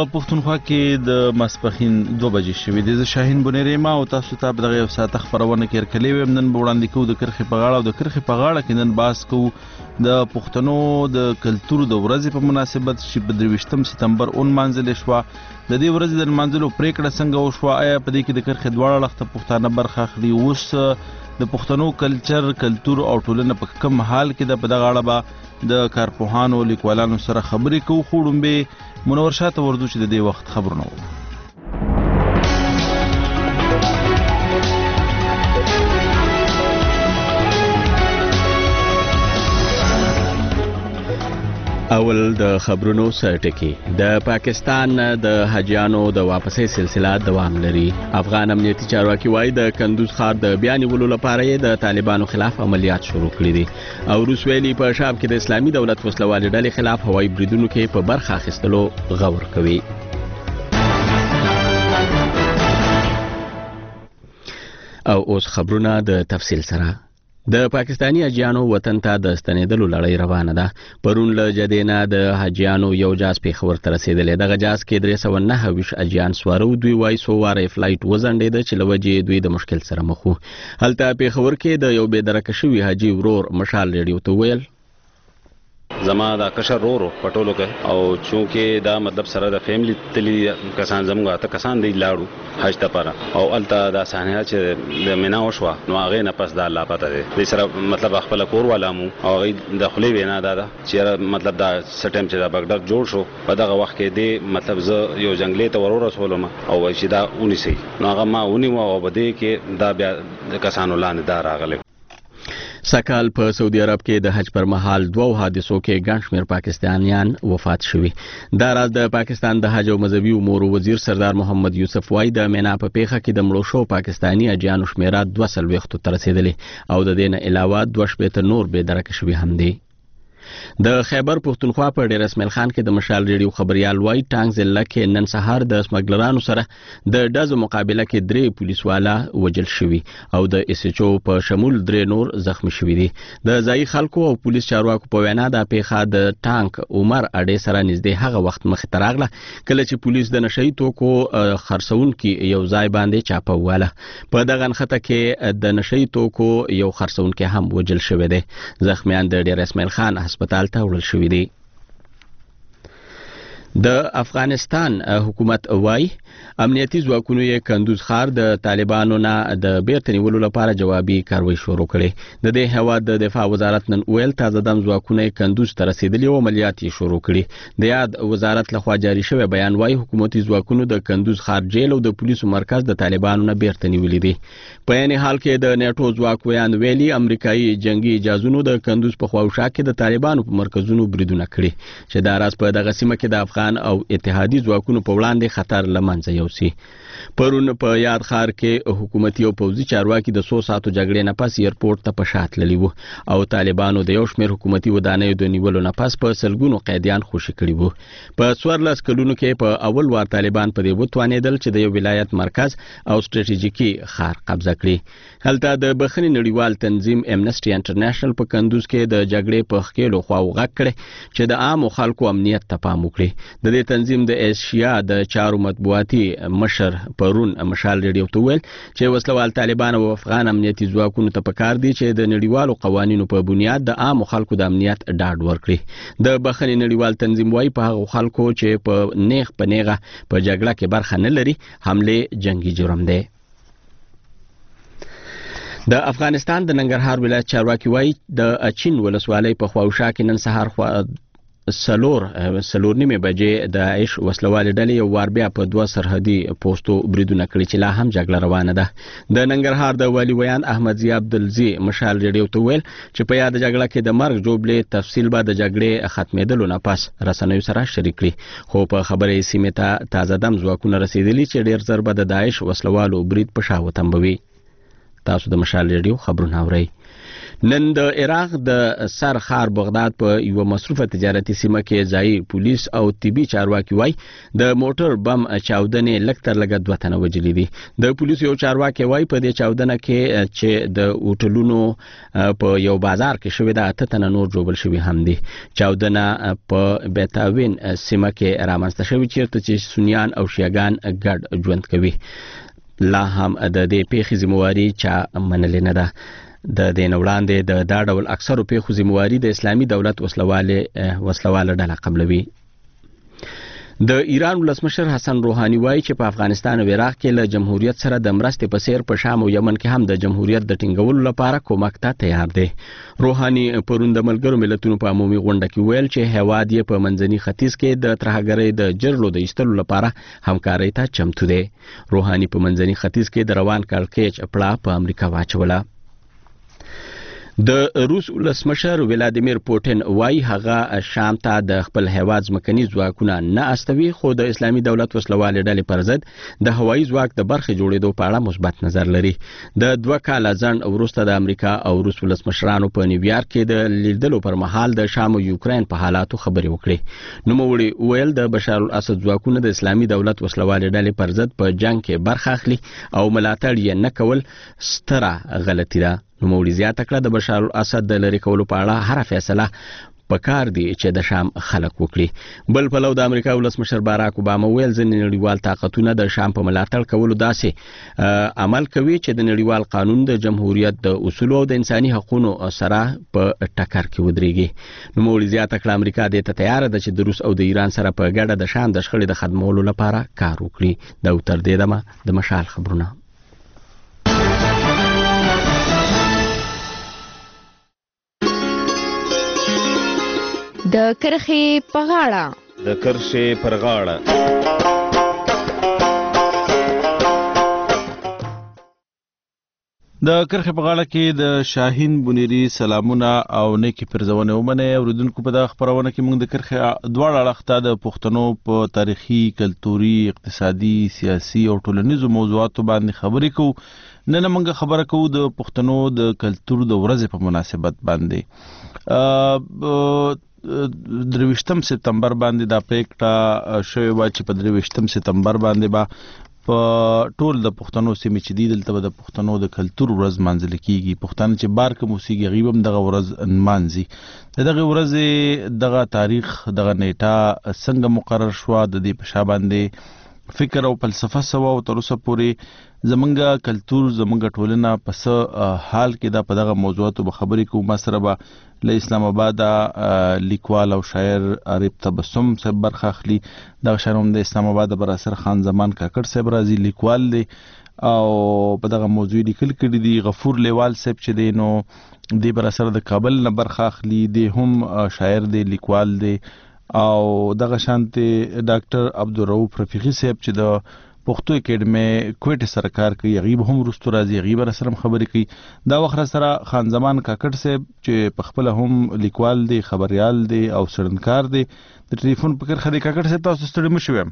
پښتونخوا کې د ماسپښین 2 بجې شوې دي. زه شاهین بنيري ما او تاسو ته په دغه یو ساعت خبرونه کې ورکړې وم. نن به وړاندې کوو د کرخې په غاړه او د کرخې په غاړه کې نن باس کوو د پښتنو د کلتور د ورځې په مناسبت چې په 23 سپتمبر ونمانځل شوه. د دې ورځې د نمانځلو پریکړه څنګه وشوه؟ آیا په دې کې د کرخې دواړه اړخته پښتانه برخه اخلي؟ اوس د پښتنو کلتور او ټولنه په کوم حال کې ده؟ په دغه اړه به د کارپوهانو لیکوالانو سره خبرې کوو. خو وړاندې منور شاه ته ورځو چې د دې وخت خبرونه وو. اول د خبرونو سرټکی. د پاکستان د حاجیانو د واپسۍ سلسله دوام لري. افغان امنیتي چارواکي وایي د کندوز ښار د بیا نیولو لپاره یې د طالبانو خلاف عملیات شروع کړي دي. او روس ویلي په شام کې د اسلامي دولت وسلوالې ډلې خلاف هوایي بریدونو کې په برخه اخیستلو غور کوي. او اوس خبرونه د تفصیل سره. د پاکستانی حاجیانو وطن ته د ستنېدلو لړۍ روانه ده. پرون له جدې نه د حاجیانو یو جاز پېښور ته رسېدلی. دغه جاز کې 329 حاجیان سواره و. دوی وایي څو واره فلایټ وځنډېده چې له وجې دوی د مشکل سره مخ وو. هلته پېښور کې د یو بېدرکه شوي حاجي ورور مشال ریډیو ته وویل زما دا کشر رورو پټولو کې او چونکه دا مطلب سره د فیملی تلی کسان زموږه ته کسان دی لاړو حج ته پاره او الته دا صحنه چې د مینا وشوه نو هغه نه پس دا لا پته دی سره مطلب خپل کور ولامو او هغه د خلی وینا دا چې مطلب دا سټیم چې دا بغداد جوړ شو په دغه وخت کې دی مطلب زه یو جنگلې ته ورور رسولم او چې دا اونې سي نو هغه ما اونې او بده کې دا بیا د کسانو لاندې دا راغله. سکهال په سعودي عرب کې د حج پر مهال 2 حادثو کې ګڼ شمېر پاکستانیان وفات شوي. دا راز د پاکستان د حج او مذهبي امورو وزیر سردار محمد یوسف وایي د مینا په پیښه کې د مړو شو پاکستانی حاجیانو شمېره 240 ته رسېدلې او د دې نه علاوه 2 نور بې درکه شوي هم دي. د خیبر پښتونخوا په ډیر اسماعیل خان کې د مشال ریډیو خبريال وای ټانګ ضلع کې نن سهار د سمګلرانو سره د ډزو مقابله کې 3 پولیسوالا وجل شوي او د اس ایچ او په شمول 3 نور زخمی شوي دي. د ځای خلکو او پولیس چارواکو په وینا د پیښه د ټانک عمر اډې سره نږدې هغه وخت مخ ته راغله کله چې پولیس د نشئی توکو خرڅون کې یو ځای باندې چاپه واله. په دغه نخته کې د نشئی توکو یو خرڅون کې هم وجل شوی دی. زخمیان د ډیر اسماعیل خان هسپتال ته وړل شوي دي. د افغانستان حکومت وای امنیتي ځواکونو یې کندوز ښار د طالبانو نه د بیرته نیولو لپاره جوابي کاروایی شروع کړې. د دې هیواد د دفاع وزارت نن ویل تازه دم ځواکونه کندوز ته رسیدلي او عملیات یې شروع کړي. د یاد وزارت لخوا جاري شوی بیان وای حکومتي ځواکونو د کندوز ښار جیل او د پولیسو مرکز د طالبانو نه بیرته نیولي دي. په عین حال کې د نیټو ځواکویان ویلي امریکایي جنگي جازونو د کندوز په خواوشا کې د طالبانو په مرکزونو بریدونه کړي چې دا راز په دغه سیمه کې د افغان او اتحادي ځواکونو په وړاندې خطر لمنځه یوسي. پرون په یاد ښار کې حکومتي او پوځي چارواکي د 100 ساعتو جګړې نه پس ایرپورټ ته په شا تللي وو او طالبانو د یو شمېر حکومتي ودانیو د نیولو نه پس په سلګونو قیدیان خوشي کړي وو. په 14 کلونو کې په اول وار طالبان په دې وتوانېدل چې د یو ولایت مرکز او ستراتیژیکي ښار قبضه کړي. هلته د بخښنې نړیوال تنظیم امنسټي انټرنیشنل په کندوز کې د جګړې په ښکېلو خواو غږ کړی چې د عامو خلکو امنیت ته پام وکړي. د دې تنظیم د ایشیا د چارو مطبوعاتي مشر پرون مشال ریډیو ته ویل چې وسلوال طالبان او افغان امنیتي ځواکونو ته پکار دي چې د نړیوالو قوانینو په بنیاد د عامو خلکو د امنیت ډاډ ورکړي. د بخښنې نړیوال تنظیم وایي په هغو خلکو چې په نیغه په جګړه کې برخه نه لري حمله جنگي جرم دی. د افغانستان د ننګرهار ولایت چارواکي وایي د اچین ولسوالۍ په خواوشا کې نن سهار سلور نیمه بجې د عیش وسلوالې ډلې یو وار بیا په 2 سرحدي پوسټو بریدونه کړي چې لا هم جګړه روانه ده. د ننګرهار د والي ویان احمد ضیا عبدالزی مشال ریډیو ته ویل چې په یاد جګړه کې د مرګ جوړې تفصیل به د جګړې ختمېدلو نه پس رسنیو سره شریک کړي. خو په خبرې سیمې ته تازه دم ځواکونه رسیدلي چې ډیر ضربه د داعش وسلوالو برید په شا وتمبوي. تاسو د مشال ریډیو خبرونه اورئ. نن د عراق د سر خار بغداد په یو مصروفه تجارتي سیمه کې ځایي پولیس او طبي چارواکي وای د موټر بم چاودنې لکتر لګ 2 تنه وجلي دي. د پولیس یو چارواکي وای په دې چاودنه کې چې د هوټلونو په یو بازار کې شوې ده 8 تنه نور جوړل شوی هم دي. چاودنه په بیتاوین سیمه کې رامنځته شوی چیرته چې سنیان او شیعاګان ګډ ژوند کوي. لا هم د دې پیښې ذمہواری چا منل نه ده. د دین وړاندې د دا ډول اکثرو پیښو ذمہواری د اسلامي دولت وسلواله ډله قبلوي. د ایران ولسمشر حسن روحاني وایي چې په افغانستان او عراق کې له جمهوریت سره د مرستې په څیر په شام او یمن کې هم د جمهوریت د ټینګولو لپاره کومک ته تیار دی. روحاني پرون د ملګرو ملتونو په عمومي غونډه کې ویل چې هیواد یې په منځني ختیځ کې د ترهګرۍ د جرلو د ایستلو لپاره همکارۍ ته چمتو دی. روحاني په منځني ختیځ کې د روان کړکېچ پړه په امریکا واچوله. د روس ولسمشر ولادیمیر پوټین وایي هغه شام ته د خپل هیواد ځمکني ځواکونه نه استوي، خو د اسلامي دولت وسلوالې ډلې پر ضد د هوایي ځواک د برخې جوړېدو په اړه مثبت نظر لري. د 2 کاله ځنډ وروسته د امریکا او روس ولسمشرانو په نیویارک کې د لیدلو پر مهال د شام او یوکرين په حالاتو خبرې وکړې. نوموړي ویل د بشار الاسد ځواکونه د اسلامي دولت وسلوالې ډلې پر ضد په جنگ کې برخه اخلي او ملاتړ یې نه کول ستره غلطي ده. نوموړي زیاته کړه د بشار الاسد د لری کولو په اړه هر فیصله پکار دی چې د شام خلک وکړي. بل پلو د امریکا ولسمشر باراک اوباما ویل ځینې نړیوال طاقتونه د شام په ملاتړ کولو داسې عمل کوي چې د نړیوال قانون د جمهوریت د اصولو او د انساني حقوقو سره په ټکر کې ودرېږي. نوموړي زیاته کړه امریکا دې ته تیار ده چې د روس او د ایران سره په ګډه د شام د شخړې د ختمولو لپاره کار وکړي. دا تر دې دمه د مشال خبرونه. د کرخې په غاړه. د کرښې پر غاړه. د کرخې په غاړه کې د شاهین بنيري سلامونه او نیکی پرزونه ومنه. اوریدونکو په دا خبرونه کې موږ د کرخې دواړه اړخ ته د پښتنو په تاریخي، کلتوري، اقتصادي، سیاسي او ټولنیزو موضوعاتو باندې خبرې کوو. نن موږ خبره کوو د پښتنو د کلتور د ورځې په مناسبت باندې. 23 سپتمبر باندې دا پریکټه شوی و چې په 23 سپتمبر باندې با په ټول د پښتنو سیمې چې دي دلته د پښتنو د کلتور ورځ مانځل کیږي. پښتانه چې بار کوم موسیقي غیبم دغه ورځ مانځي. دغه ورځ دغه تاریخ دغه نیټه څنګه مقرر شو، د دې په شا باندې فکر او فلسفه سوا او تر اوسه پورې زمونږ کلتور زمونږ ټولنه پس حال کې دا په دغه موضوعاتو به خبرې کوو. ما سره به له اسلام آباد لیکوال او شاعر عارف تبسم صاحب برخه اخلي. دا شاعر د اسلام آباد بر اثر خان زمان کاکړ صاحب راځي، لیکوال دی او په دغه موضوع لیکل کړي دي. غفور لیوال صاحب چې دی نو دی بر اثر د کابل نه برخه اخلي، دی هم شاعر دی، لیکوال دی. او دغه شانته ډاکټر عبدالرؤف رفیقی صاحب چې د پښتو اکیډمي کوټه سرکار کوي، غیب هم رستو راځي، غیب سره خبرې کوي. دا وخت سره خان زمان کاکړ صاحب چې په خپل هم لیکوال دی، خبريال دی او سرنکار دی. د ټلیفون په کړه خدای کاکړ صاحب تاسو ستړي مشوم.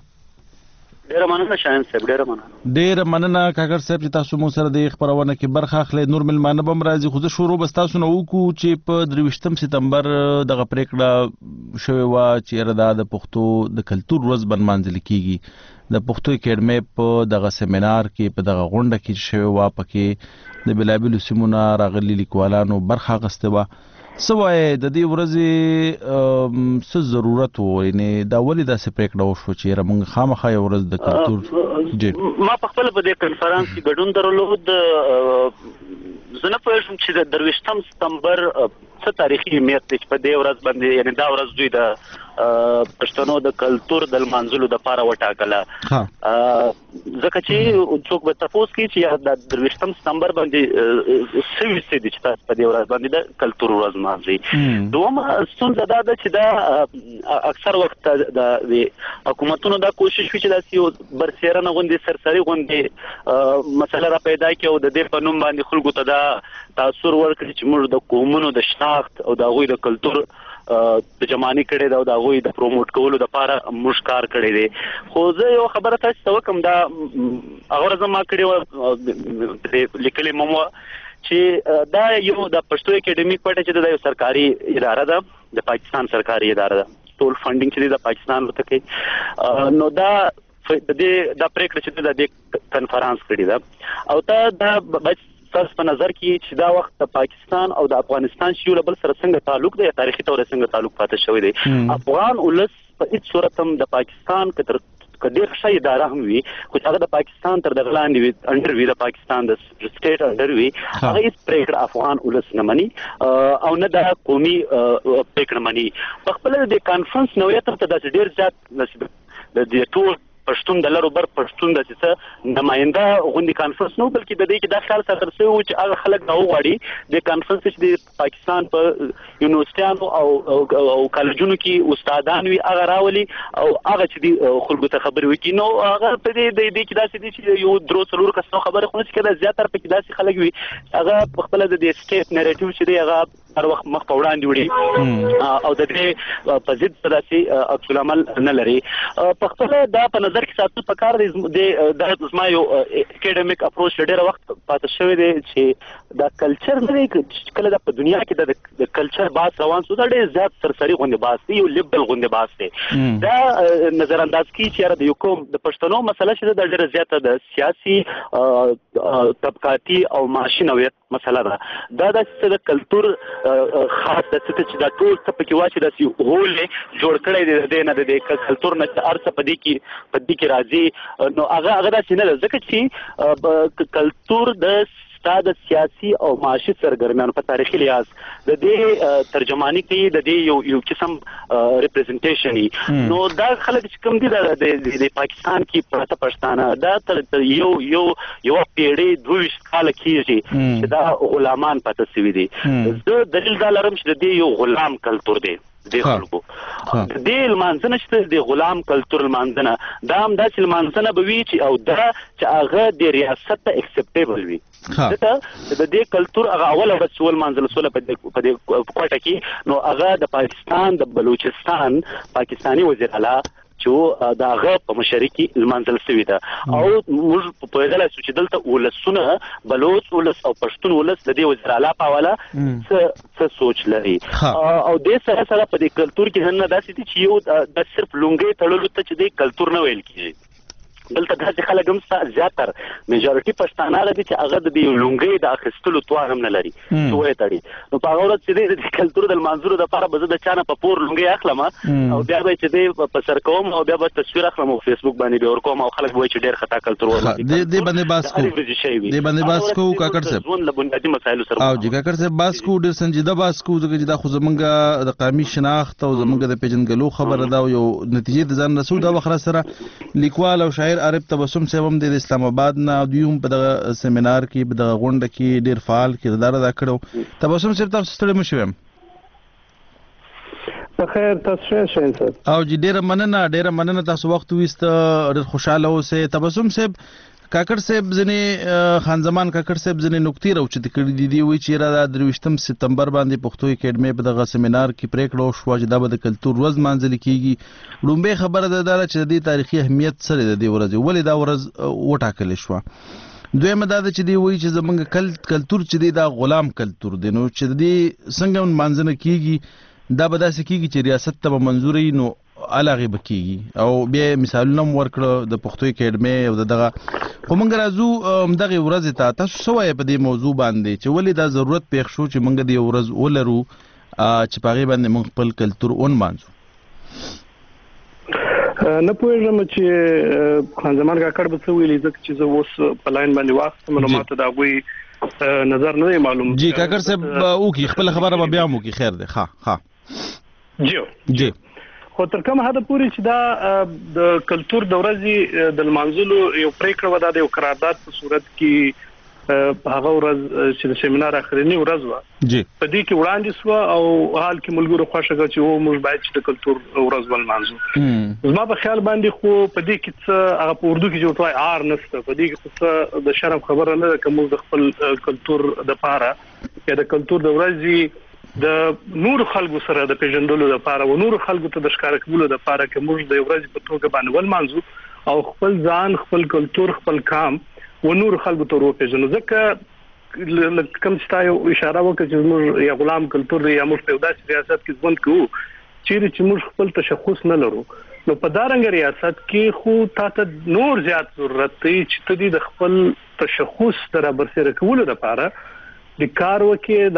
ډیره مننه شاهین صاحب، ډیره مننه کاکړ صاحب چې تاسو مو سره د خبرونه کې برخه اخلي. نور ملمانه بم راځي، خو زه شروع بس تاسو نو وکړو چې په 23 سپتمبر دغه پریکړه شوی و چې ردا د پښتو د کلتور ورځ بنمانځل کیږي. د پښتو اکیډمي په دغه سیمینار کې په دغه غونډه کې شوی و، پکې د بلابل سیمونه راغلي لیکوالانو برخه غسته و. سوای د دې ورځې څه ضرورت و، یعنی دا ولې داسې پریکړه وشو چې موږ خامخا یو ورځ د کلتور ما په خپل په دې کنفرانس کې ګډون درلود. زه نه پوهېږم چې د 23 سپتمبر څه تاریخي اهمیت دی چې په دې ورځ باندې، یعنی دا ورځ دوی د پښتنو د کلتور د لمانځلو لپاره وټاکله. ځکه چې څوک به تاسو کې چې د 23 سپتمبر باندې سوي دي چې تاسو په دې ورځ باندې د کلتور ورځ مانځي. دومره ستونزه دا ده چې دا اکثر وخت د حکومتونو دا کوشش وکړي چې داسې یو برسېرنه غوندې سرسري غوندې مسله را پیدا کړي او د دې په نوم باندې خلکو ته دا تاثر ورکړي چې موږ د قومونو د شناخت او د هغوی د کلتور ترجمانی کړي دا او د هغوی د پروموټ کولو لپاره موږ کار کړی دی. خو زه یو خبره تاسو ته وکم، دا هغه ورځ ما کړې وه لیکلې مو چې دا یو د پښتو اکیډمیک پټه چې د یو سرکاري اداره ده د پاکستان سرکاري اداره ده ټول فندینګ چې د پاکستان ورته کوي نو دا د پریکړه چې د کنفرانس کړی ده او دا تاسو په نظر کې چې دا وخت د پاکستان او د افغانستان شیو بل سره څنګه تعلق دی تاریخي تور څنګه تعلق پاتې شوی دی افغان ولس په هیڅ صورت هم د پاکستان کډیر ښه اداره هم وي خو هغه د پاکستان تر دغه لاندې وي انډر وي د پاکستان د سټیټ انډر وي هغه هیڅ پریکړه افغان ولس نه مني او نه د قومي پریکړه مني په خپل د کانفرنس نوعیت ته د ډیر زیات نصیب د ټول پښتون د لارو بر پښتون د څه نماینده غونډې کانفرنس نو بلکې د دې کې د خیال سره سره و چې هغه خلک دا وغواړي د کانفرنس چې د پاکستان په یونیورسيټانو او کالجونو کې استادان وي هغه راولي او هغه چې د خلکو ته خبرې وکړي نو هغه په دې کې داسې دي چې یو درو څلور کسو خبره خو نه کېده زیاتره پکې داسې خلک وي هغه خپل د سټیټ نریټیو چې دی هغه هر وخت مخ په وړاندې وړي او د دې په ضد داسې عکس العمل نه لري په خپل دا په نظر کې ساتل پکار دی د زما یو اکیډمیک اپروچ ډېر وخت پاتې شوی دی چې دا کلچر نه دی کله د په دنیا کې د کلچر باس روان سو دا ډېر زیات سرسري غونډه باس دی یو لیبرل غونډه باس دی دا نظر انداز کی چې د یو کوم د پښتنو مسله چې د ډېر زیاته د سیاسي طبقاتي او معاشي نوعیت مسله ده دا د کلچر خاص د څه چې دا ټول څه پکې واچي د هولې جوړ کړی دی نه د کلچر نه ارڅ پدې کې راځي نو هغه دا چې نه ځکه چې کلچر د د سیاسي او معاشي سرګرمیانو په تاریخي لحاظ د دې ترجمانی کوي د دې یو قسم ریپرزنټیشن نو دا خلک چې کوم دي د پاکستان کې پراته پښتانه دا تر یو پیړۍ 22 کال کېږي چې دا غلامان پاتې شوي دي زه دلیل دا لرم چې د دې یو غلام کلچر دی د خلکو د لمانځنه چې د غلام کلچر لمانځنه دا هم داسې لمانځنه به وي چې او دا چې هغه د ریاست ته اکسپټیبل وي د دې کلچر هغه اوله ورځ ول منځل سول په دې کوټه کې نو هغه د پاکستان د بلوچستان پاکستانی وزیر اعلی چې دا هغه په مشرقي المنزل سوي ده او موږ په دې لاسو چې دلته ولسونه بلوچ ولس او پښتون ولس د دې وزیر اعلی په حواله څه سوچ لري او د سره سره په دې کلچر کې نه داسې دي چې یو د صرف لونګي تړلو ته چې د کلچر نه ویل کیږي دلته داسې خلک هم زیاتر میجورټي پښتانه دي چې هغه د دې لونګي د اخیستلو توان هم نه لري چې وایي تړي نو په هغه ورځ چې د کلچر د منظور د لپاره به زه د چانه په پور لونګي اخلم او بیا به چې په سر کوم او بیا به تصویر اخلم او فیسبوک باندې به ورکوم او خلک وایي چې ډېر خطا کلچر وایي د باندې باس کو کاکړ صاحب ځون له بنیادی مسایلو سره او چې کاکړ صاحب باس کو ډېر سنجیده باس کو چې دا خو زمونږ د قومي شناخت او زمونږ د پیژنګلو خبره ده یو نتیجې د ځان رسول دا وخت سره لیکوال او شاعر عارف تبسم هم د اسلام آباد نه دوی هم په دغه سیمینار کې په دغه غونډه کې ډیر فعال کردار ادا کړو تبسم صاحب تاسو ستړي مشوم په خیر تاسو ښه او جی ډیر مننه تاسو وخت وست ډیر خوشاله اوسئ تبسم صاحب کاکړ صاحب ځنې خان زمان کاکړ صاحب ځنې نقطې راوچې کړې دي وی چې را د 23 سپتمبر باندې پښتو اکیډمي په دغه سیمینار کې پریکړه وشوه چې دا به د کلچر ورځ مانځل کیږي لومبه خبره ده چې د تاریخي اهمیت سره د دې ورځ ولې دا ورځ وټاکل شو دویمه دا چې دی وی چې زمونږ کلچر چې دی دا غلام کلچر دی نو چې دی څنګه مانځنه کیږي دا به داسې کیږي چې ریاست ته منظوري نو علاغه بکیږي او بیا مثالونه ورکړه د پښتو اکیډمي او دغه خو موږ راځو دغه ورځ ته تاسو سوای په دې موضوع باندې چې ولې دا ضرورت پېښ شو چې موږ دې ورځ ولرو چې پاغي باندې موږ خپل کلچر اون مانځو نه پوهیږم چې خان زمان کاکړ به څه ویلي ځکه چې زه اوس په لاین باندې واسطه معلومات دا غوي نظر نه معلوم جی کاکړ صاحب او کی خپل خبره به بیا مو کی خیر ده ها جی خو تر کومه حد پورې چې دا د کلچر د ورځې د منځلو یو پریکړه ودا د یو قرارداد په صورت کې هغه ورځ چې د سیمینار اخرنی ورځ و جی په دې کې وړاندې سو او حال کې ملګرو خوښه چې و موږ باید چې د کلچر ورځ ول منځو زما په خیال باندې خو په دې کې څه هغه په اردو کې جوړ توای ار نشته په دې کې څه د شرم خبره نه کوم د خپل کلچر د پاره یا د کلچر د ورځې د نور خلکو سره د پیژندلو لپاره او نور خلکو ته د ښکار کولو لپاره چې موږ د ورځې په توګه باندې ول مانځو او خپل ځان خپل کلچر خپل کام و نور خلکو ته ورو پیژنو ځکه کوم ستایو اشاره وکړه چې موږ یا غلام کلتور یا موږ په داسې ریاست کې ژوند کوو چې موږ خپل تشخص نه لرو نو په دارنګ ریاست کې خو تاسو نور زیات ضرورت دی چې ته د خپل تشخص تر برسره کولو لپاره د کار وکي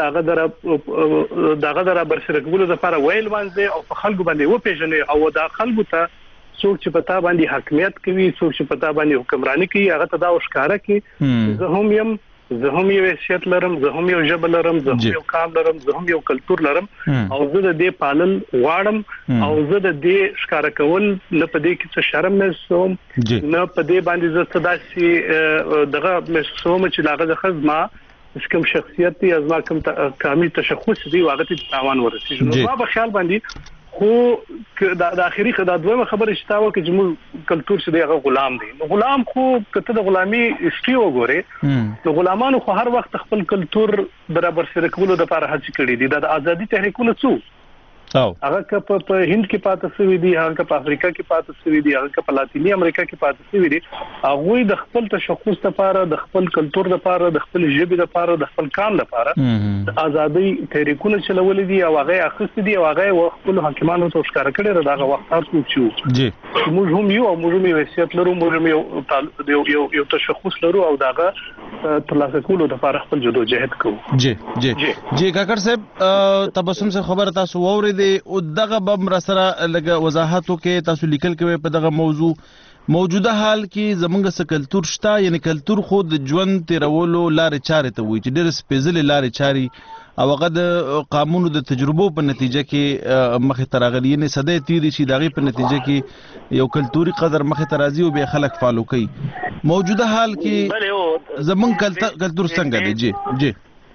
داغه در برسره کولو لپاره ویل باندې او په خلکو باندې و پیژنې او دا خلکو ته څوک چې پتا باندې حاکمیت کوي څوک چې پتا باندې حکمرانی کوي هغه ته دا وښکاره کوي زه هم یو حیثیت لرم زه هم یو ژبه لرم زه هم یو قام لرم زه هم یو کلتور لرم او زه د دې پالل غواړم او زه د دې ښکارا کول نه پدې کې څه شرم نه سوم نه پدې باندې زه صداسي دغه مسوم چې لاغه د خزما کوم شخصیت دی ازما کوم کامل تشخص دی واغه ته تاوان ورسېږي نو ما په خیال باندې خو د اخیری خدای دوه خبره شتاوه چې موږ کلتور څه دی هغه غلام دی نو غلام خو کته د غلامي هیستوري وګوره نو غلامانو خو هر وخت خپل کلتور برابر سره کولو د لپاره هڅه کړې دي د ازادي تحریکونه څو هغه په هند کې پاتې شوی دي هغه په افریقا کې پاتې شوی دي هغه په لاتینی امریکا کې پاتې شوی دي هغه د خپل تشخص لپاره د خپل کلتور لپاره د خپل ژبې لپاره د خپل قام لپاره د ازادي تحریکونه چلول دي او هغه اخیست دي او هغه خپل حاکمانو ته ښکار کړي دغه وخت تاسو چې جی موږ هم یو موږ یو حیثیت لرو موږ یو تشخص لرو او دغه ترلاسه کولو لپاره خپل جدوجہد کوو جی کاکړ صاحب تبسم سے خبر تاسو ووري دی او دغه بم را سره لګه وضاحت وکي تاسو لیکل کوي په دغه موجوده حال کې زمونږ څه کلتور شته یعنی کلتور خود ژوند تیرولو لارې چارې ته وي چې ډېر سپیشل لارې چاري او هغه د قانونو د تجربو په نتیجه کې مخې ته راغلي نه صدې تیری شي دغه په نتیجه کې یو کلتوري قدر مخې ته راځي او به خلک فالو کوي موجوده حال کې زمونږ کلتور څنګه دی جی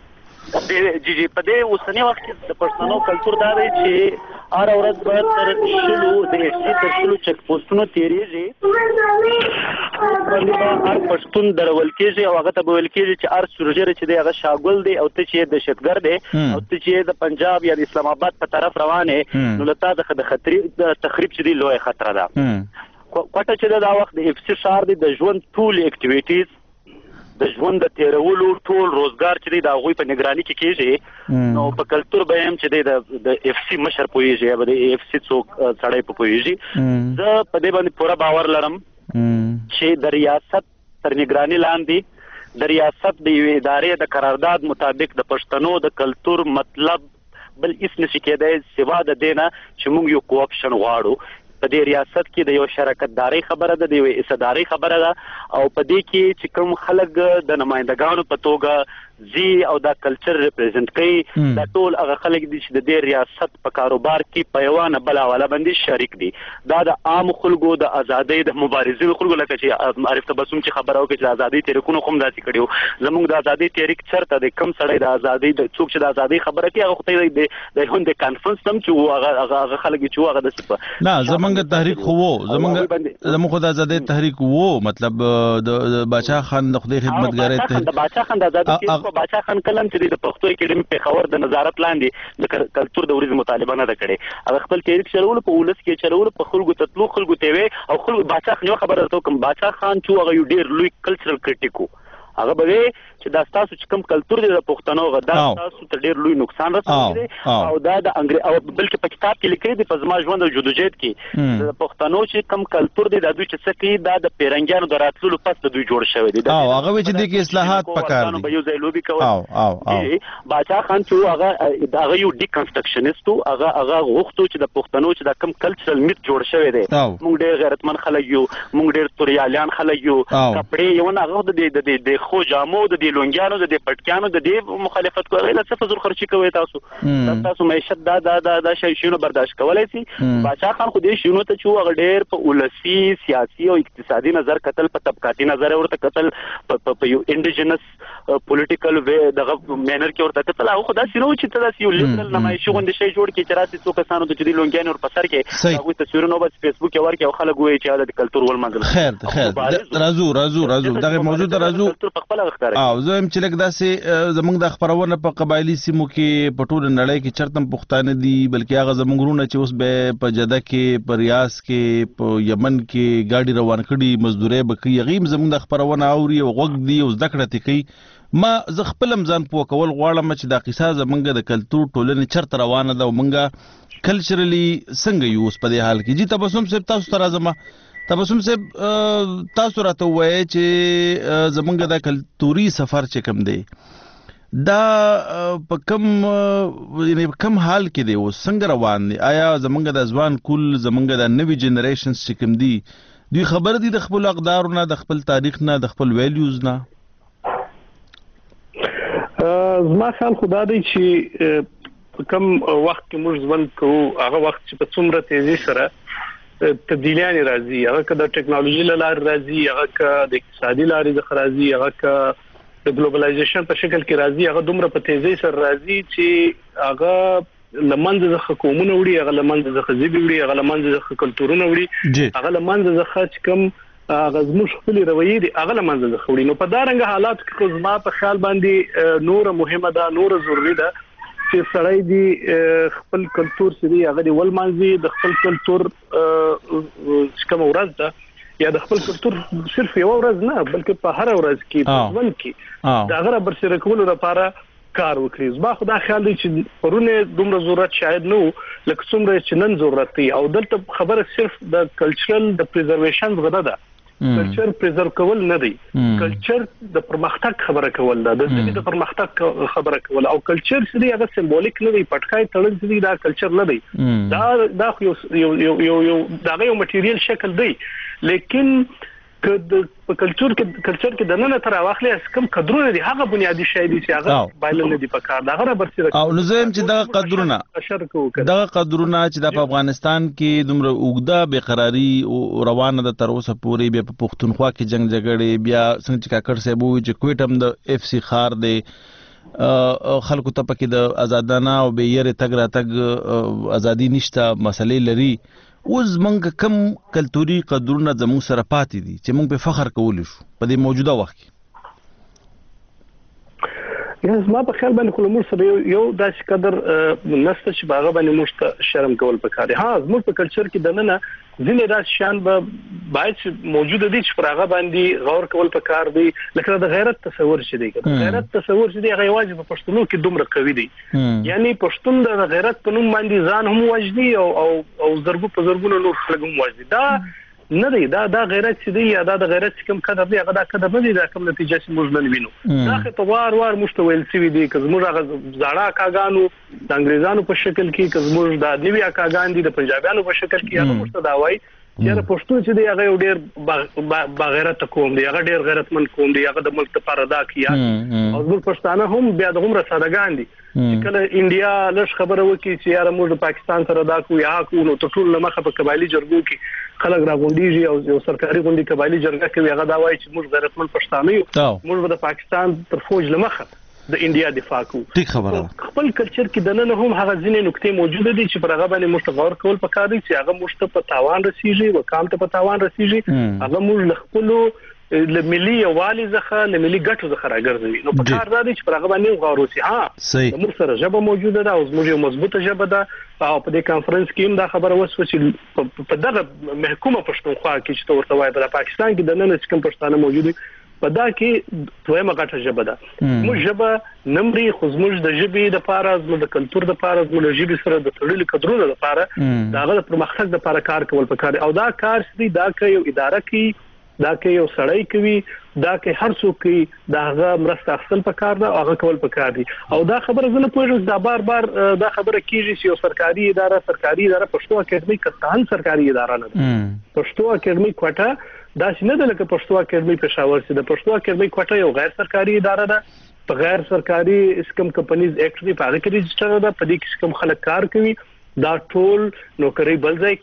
جی په دې اوسنی وخت کې د پښتنو کلتور دا دی چې هر ورځ باید تر شلو د اف تر شلو چک پوسټونو تیریږي باندې هر پښتون درول کېږي او هغه ته ویل کېږي چې هر سورجر چې دی هغه شاګل دی او ته چې د دهشتګرد دی او ته چې د پنجاب یا د اسلام آباد په طرف روانه نو لته د خطر د تخریب چې دی لوی خطر ده کوټه چې دا وخت د اف سی شهر دی د ژوند ټول اکټیویټیز د ژوند د تیرولو ټول روزګار چې دی دا غوي په نگرانی کې کېږي نو په کلتور به هم چې د اف سی مشر پويږي یا د اف سی څوک سړی په پويږي زه په دې باندې پوره باور لرم چې د ریاست تر نگرانی لاندې د ریاست د ادارې د قرارداد مطابق د پښتنو د کلتور مطلب بل هیڅ نشي کېدای سوا د دینه چې موږ یو کوآپشن غواړو په دې ریاست کې د یو شراکتداري خبره ده د یو حصداري خبره ده او په دې کې چې کوم خلک د نمائندګانو په توګه زی او دا کلچر ریپرزنټ کوي دا ټول هغه خلک دي چې د دې ریاست په کاروبار کې پیوانه بلاواله باندې شریک دي دا د عام خلکو د ازادۍ د مبارزې خلکو لکه چې عارف تبسم چې خبره وکړي چې ازادۍ تحریکونه کوم داسې کړیو زموږ د ازادۍ تحریک چرته د کم سړی د ازادۍ د څوک چې د ازادۍ خبره کوي هغه خو د هند کانفرنس تم چې هغه خلک چې هغه د سپه نه زمونږ تحریک خو زموږ د ازادۍ تحریک وو مطلب د باچا خان د خدای خدمتګارۍ ته د باچا خان د ازادۍ باچا خان کلم چې د پښتو اکیډمي په خبر د نظارت لاندې د کلتور د ورځ مطالبه نه کړي هغه خپل تحریک چلول په ولس کې چلول په خلکو تطلو خلکو ته وي او خلکو باچا خان خبره ته کوم باچا خان چې هغه یو ډیر لوی کلچرل کریټیکو هغه به چې دا تاسو چې کوم کلتور دی د پښتنو غدا تاسو ته ډیر لوی نقصان رسوي او دا د انګریز او بلکې په کتاب کې لیکلي دی په زما ژوند او جدوجہد کې د پښتنو چې کوم کلتور دی د دوی چې څه کوي دا د پیرنګیانو د راتللو پس د دوی جوړ شوی دی او هغه چې د کې اصلاحات پکار دي یو ځای لوبي کوي باچا خان چې هغه یو ډیکنسټرکشنست هغه غوښتو چې د پښتنو چې د کوم کلچرل میت جوړ شوی دی موږ ډیر غیرتمن خلک یو موږ ډیر توریالیان خلک یو کپڑے یو نه هغه د خو جامو د دې لونګیانو د دې پټکیانو د دې مخالفت کوي له څه فزور خرچي کوي تاسو معیشت دا شیونه برداشت کولای شي باچا خان خو دې شیونه ته چې هغه ډېر په ولسی سیاسي او اقتصادي نظر قتل په طبقاتي نظر ورته قتل په یو انډیجنس پولیټیکل وې دغه مینر کې ورته قتل هغه خدا سينو چې تاسو یو لیبرل نمایشي غونډه شي جوړ کې چې راسي څو کسانو د دې لونګیانو ور پسر کې هغه تصویرونه په فیسبوک کې ورکې او خلک وایي چې د کلتور ول منځل خیر راځو دغه موضوع ته راځو په خپل غختاره او زه هم چې لګ داسې زمونږ د خبرونه په قبایلی سیمو کې په ټول نړۍ کې چرته پښتانه دي بلکې هغه زمونږ رونه چې اوس به په جده کې په ریاض کې په یمن کې گاډي روان کړي مزدوري بکې یغیم زمونږ د خبرونه اوري او غوږ دی او زده کړه کوي ما زه خپل ځان پوه کول غواړم چې دا قصه زمونږ د کلتور ټولنې چرته روانه ده او مونږه کلچرلی څنګه یو اوس په دې حال کې جی تبسم صاحب تاسو ته راځم تبسم صاحب تاسو راته وایي چې زمونږ د کلتوري سفر چې کوم دی دا په کم حال کې دی اوس څنګه روان دی آیا زمونږ د ځوان کول زمونږ د نوی جنریشنز چې کوم دی دوی خبر دي د خپل اقدارونه د خپل تاریخ نه د خپل ویلیوز نه زما خیال خدا دی چې کم وخت کې موږ ژوند کوو هغه وخت چې په څومره تیزی سره تبدیلیان راځي هغه که د ټیکنالوژي له لارې راځي هغه که د اقتصادي لارې څخه راځي هغه که د ګلوبلایزیشن په شکل کې راځي هغه دومره په تیزی سره راځي چې هغه لمنځه ځخه قومونه وړي هغه لمنځه ځخه ژبې وړي هغه لمنځه ځخه کلتورونه وړي هغه لمنځه ځخه چې کوم غزموش خپل رویې دي هغه لمنځه ځخوړي نو په دا رنګ حالات کې زما په خیال باندې نور مهمه ده نور ضروري ده چې سړی دی خپل کلتور سری هغه دی ولمنځي د خپل کلتور کوم ورځ ده یا د خپل کلتور صرف یو ورځ نه بلکې په هر ورځ کې په ژوند کې دا غره برسره کولو لپاره کار وکړي زما خدا خیال دی چې پرونه دومره ضرورت شاید نو لکه څومره چې نن ضرورت دی او دلته خبره صرف د کلچرل د پریزرویشن غوډه ده کلچر پریزرو کول نه دی کلچر د پرمختګ خبره کول ده د دې د پرمختګ خبره کول او کلچر سړي هغه سمبولیک نه دی پټکای تړل دي دا کلچر نه دی دا یو دا یو مټیریل شکل دی لیکن که د کلچر کې د نن تر واخلې اس کم قدرونه دي هغه بنیادی شی دي چې هغه بایل نه دي په کار دا غره برسره او نظام چې دا قدرونه چې د افغانستان کې دومره اوګده بیقراری روانه ده تر اوسه پورې بیا په پښتونخوا کې جنگ جګړې بیا څنګه چې کاکړ صاحب وایي چې کوټم د اف سی خار دی خلکو ته پکې د آزادانه او بیره تګ را تګ ازادي نشته مسلې لري اوس موږ کم کلتوري قدرونه زموږ سره پاتې دي چې موږ په فخر کولی شو په دې موجوده وخت کې یا زما په خیال باندې کوم سره یو داسې قدر نسته چې باغ باندې موږ شرم کول پکاره ها زموږ په کلچر کې دنه ځینې داس شان به باید موجوده دي چې پرغه باندې غور کول پکار دي لکه د غیرت تصور شې دی غیرت تصور شې دی هغه واجب په پښتنو کې دومره قوي دی یعنی پښتون د غیرت په نوم باندې ځان هم وجدي او زرګو په زرګونو نور خلک هم وجدي دا نه دی دا غیرت چې دی یا دا د غیرت کوم قدر دی هغه دا قدر نه دی دا کوم نتیجه چې موږ نن وینو دا خو وار مشتویل سوي دی که موږ هغه زړه کاګانو د انګريزانو په شکل کې که موږ د نوی کاګان دي د پنجابیانو په شکل کې هغه مشته دا وایي چې پښتون چې دی هغه ډېر بغیرت کوم دی هغه ډېر غیرتمن کوم دی هغه د ملک لپاره دا کیا او موږ پښتانه هم بیا د عمر سادهګان دي چې کله انډیا لږ خبره وکړي چې یاره موږ د پاکستان سره دا کو یا کو نو ټول لمخه په قبایلی جرګو کې خلک راغونډيږي او یو سرکاري غونډي قبایلی جرګه کوي هغه دا وایي چې موږ غیرتمن پښتانه یو موږ د پاکستان تر فوج لمخه د انډیا دفاع کوو ټیک خبره خپل کلچر کې دنه هم هغه ځینې نقطې موجوده دي چې پر هغه باندې مستغور کول پکار دي چې هغه مشته په تاوان رسیږي وکام ته په تاوان رسیږي هغه موږ خپل لملي والي زخه لملي ګټو زخه راګرځي نو په کار دا دي چې پر هغه باندې غور وسی ها موږ سره ژبه موجوده ده او موږ یو مضبوطه ژبه ده او په دې کانفرنس کې هم دا خبره وسو چې په دغه محکومه پښتونخوا کې چې ورته وایي په پاکستان کې د نن چې کوم پښتانه موجوده په دا کې دویمه غټه ژبه ده موږ ژبه نمرې خو موږ د ژبې د پاره زموږ د کلتور د پاره زموږ د ژبې سره د تړلې قدرونو د پاره دا غل پرمختګ د پاره کار کول پکاره او دا کار سړي دا کوي یو اداره کوي دا کې یو سړی کوي دا کې هر څوک کوي دا هغه مرسته اخیستل پکار ده هغه کول پکار دي او دا خبره زنه پوهیږم دا بار دا خبره کیږي چې یو سرکاري اداره پښتو اکیډمي کستان سرکاري اداره نه ده پښتو اکیډمي کوټه دا څنګه ده لکه پښتو اکیډمي پېښور چې د پښتو اکیډمي کوټه یو غیر سرکاري اداره ده په غیر سرکاري اسکم کمپنیز ایکټ دی په هغه کې رجسټر ده په دې کې کوم خلک کار کوي دا ټول نوکری بلځای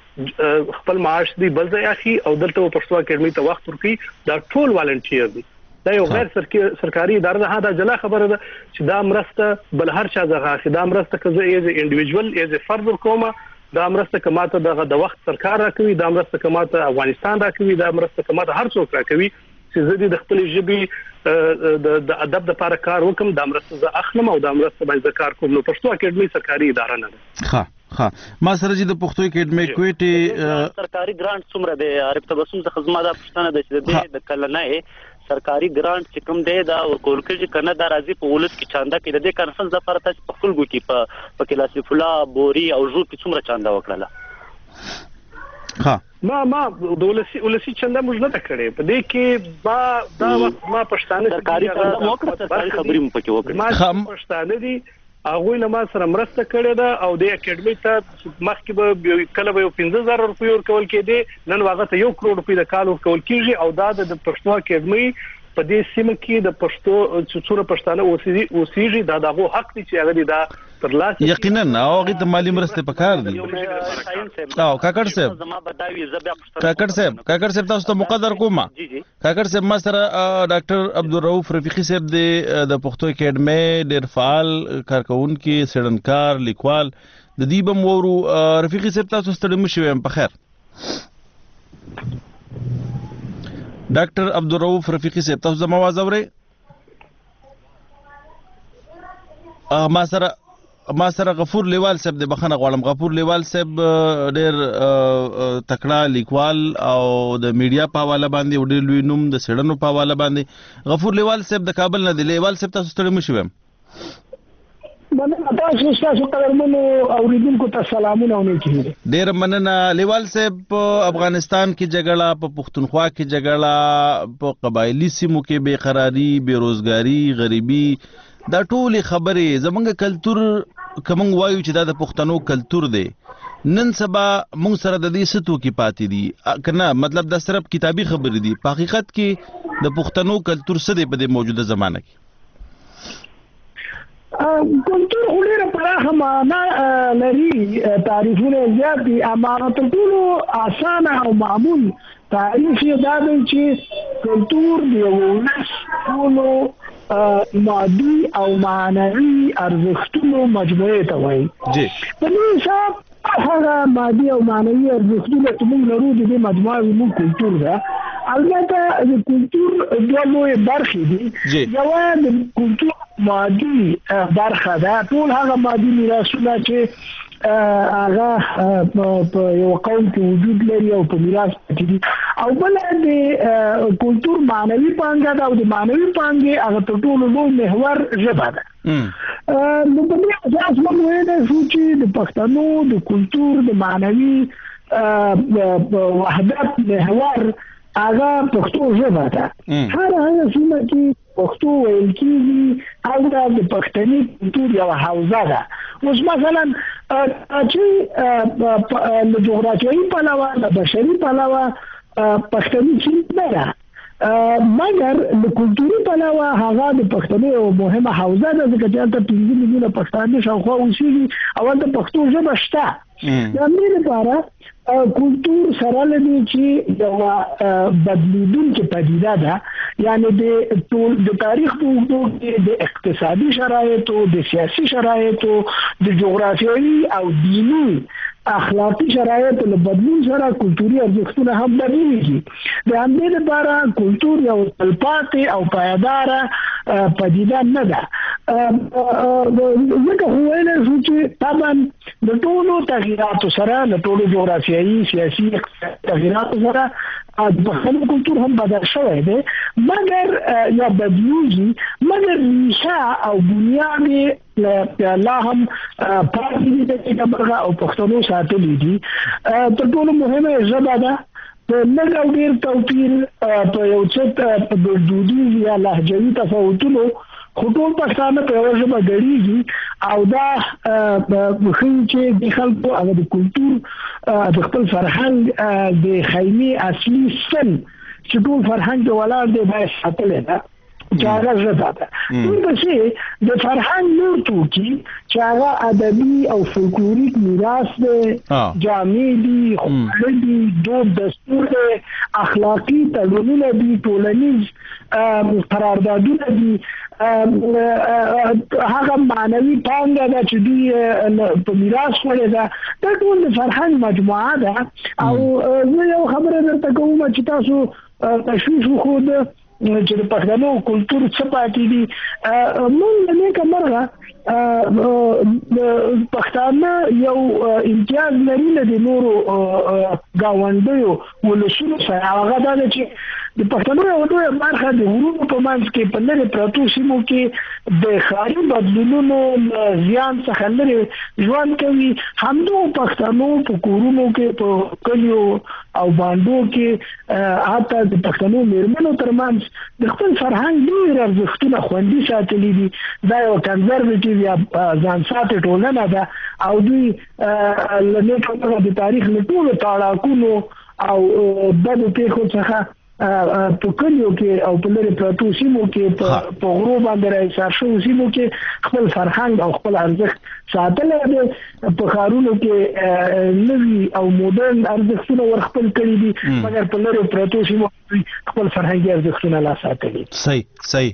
کی خپل معاش دی بلځای اخی او دلته پښتو اکیډمي ته وخت ورکي دا ټول والنټیر دي دا یو غیر سرکاري اداره ده دا جلا خبره ده چې دا مرسته بل هر چا ځای اخی دا مرسته کزه ایز انډیویډوال ایز فرد کومه دا مرسته کماته د وخت سرکار راکوي دا مرسته کماته افغانستان راکوي دا مرسته کماته هر څوک راکوي چې زه د خپل ژبې د ادب لپاره کار وکم د مرسته زه اخلم او د مرسته باندې کار کوم. نو پښتو اکیډمي سرکاري اداره نه ده. ها ما سره چې د پښتو اکیډمي کوټي سرکاري ګرانټ څومره دی عارف تبسم څخه زما د پښتنه د کلنه سرکاري ګرانټ چې کوم دی دا ورکول کېږي کنه دا راځي په ولس کې چاندا کې د دې کانفرنس لپاره تاسو په خلکو کې په کلاس فلا بوري او جو کې څومره چاندا وکړه؟ ما د ولسی چنده موږ نه کړې په دې کې دا وخت ما پښتانه سرکاري سرکاري خبرې مو پکې وکړې. ما پښتانه دي هغه له ما سره مرسته کړې ده او د اکیډمي ته مخکې به کله به 15000 روپۍ ورکول کېدې نن واغه ته 1 کروڑ روپۍ د کال ورکول کېږي او دا د پښتو اکیډمي په دې سیمه کې د پښتو څوره پښتانه اوسېږي دا دغه حق دي چې هغه دا تر لاسه یقینا او هغه ته مالی مرسته پکار دي. او کاکړ صاحب تاسو ته مقدر کومه کاکړ صاحب ما سره ډاکټر عبدالرؤف رفیقي صاحب د پښتو اکیډمي ډېر فعال کارکونکي سړنکار لیکوال د دې بم ورو رفیقي صاحب تاسو ستړي مشوي په خیر. ډاکټر عبدالرؤف رفیقي صاحب تاسو زما आवाज اورئ؟ ما سره غفور لیوال صاحب د بخنه غواړم. غفور لیوال صاحب ډېر تکړه لیکوال او د میډیا په حواله باندې ډېر لوی نوم د سړنو په حواله باندې. غفور لیوال صاحب د کابل نه دی. لیوال صاحب تاسو ستړي مشوي؟ تاسو قدرمنو اوریدونکو ته سلامونه ونکړي. ډېر مننه لیوال صاحب. په افغانستان کې جګړه، په پښتونخوا کې جګړه، په قبایلی سیمو کې بیقراری، بیروزګاری، غریبي، دا ټول خبرې زمونږ کلچر کوم وایو چې دا د پښتنو کلچر دی نن سبا مونږ سره د دې ستو کې پاتې دي کنه مطلب دا صرف کتابي خبرې دي. په حقیقت کې د پښتنو کلچر څه دی په دې موجوده زمانه کې؟ کلتور ډېر پراخه معنا لري، تعریفونه زیات دي، اما تر ټولو اسانه او معمول تعریف یې دا دی چې کلتور د یو ولس ټولو مادي او معنوي ارزښتونو مجموعه ته وایي. په دې حساب هغه مادي او معنوي ارزښتونه چې موږ لرو د دې مجموعه زموږ کلتور ده. البته د کلتور دوه لویې برخې دي. یوه د کلتور مادي برخه ده، ټول هغه مادي میراثونه چې هغه په یو قوم کې وجود لري او په میراث پاتې دي، او بل د کلتور معنوي پانګه ده او د معنوي پانګې هغه تر ټولو لوی محور ژبه ده. نو په دې اساس موږ وایو چې د پښتنو د کلتور د معنوي وحدت محور هغه پښتو ژبه ده. هر هغه سیمه کې پښتو ویل کېږي هغه د پښتني کلتور یوه حوزه ده. اوس مثلا چې له جغرافیایي پلوه له بشري پلوه پښتني سیمه نه ده، مګر د کلتوري پلوه هغه د پښتنو یو مهمه حوزه ده، ځکه چې هلته 5 میلیونه پښتانه شاوخوا اوسېږي او هلته پښتو ژبه شته. د همدې لپاره کلتور سره لدی چې یوه بدلیدونکې پدیده ده، یعنی د تاریخ په اوږدو کې د اقتصادي شرایطو، د سیاسي شرایطو، د جغرافیایي او دیني اخلاقی شرایط له بدلون سره کلتوري ارزښتونه هم بدلېږي. د همدې لپاره کلتور یو تلپاتې او پایداره پدیده نه ده. ځکه وویلی شو چې طبعا د ټولو تغییراتو سره، د ټولو جغرافیایي، سیاسي، اقتصادي تغییراتو سره د پښتنو کلتور هم بدل شوی دی، مګر یا بدلېږي، مګر ریښه او بنیاد یې لا هم پاتې دي چې برخه او پښتنو ساتلي دي. تر ټولو مهمه ژبه ده، په لږ او ډېر توپیر په یو څه په دودیز یا لهجوي تفاوتونو خو ټول پښتانه په یوه ژبه ګډېږي، او دا ښیي چې د خلکو هغه د کلتور د خپل فرهنګ د خیمې اصلي ستن چې ټول فرهنګ ته ولاړ دی باید ساتلی ده، چې هغه ژبه ده. ورپسې د فرهنګ نور توکي چې هغه ادبي او فولکلوریک میراث دی، جامې دي، خواړه دي، دود دستور دی، اخلاقي تړونونه دي، ټولنیز قراردادونه دي، هغه معنوي پانګه ده چې دوی په میراث وړې ده. دا ټول د فرهنګ مجموعه ده. او زه یو خبره درته کوم چې تاسو تشویش وښود چې د پښتنو کلچر څه پاتې دي موږ نه کومه پښتانه یو امتیاز لري د نورو گاونډیو ولسونو سره هغه دا چې د پښتنو یو ډول برخه د غرونو په منځ کې په لري پروتو سیمو کې د ښاري بدلونونو زیان څخه لري ژوند کوي همدو پښتنو په کورونو کې په کلیو او باندو کې حتی د پښتنو میرمنو ترمنځ د خپل فرهنګ ډېر ارزښتونه خوندي ساتلي دي دا یو کنزرویټیو یا ځان ساتي ټولنه ده او دوی لنه ټولنه د تاریخ له ټولو تاړاکونو او بدو پیښو څخه په کلیو کې او په لري پروتو سیمو کې په غرو باندې راځي شو سیمو کې خپل فرهنګ او خپل ارزښت ساتل دي په خارونو کې نوي او مدرن ارزښتونه ورخپل کړی دي مګر په لري پروتو سیمو خپل فرهنګي ارزښتونه لا ساتلي. صحیح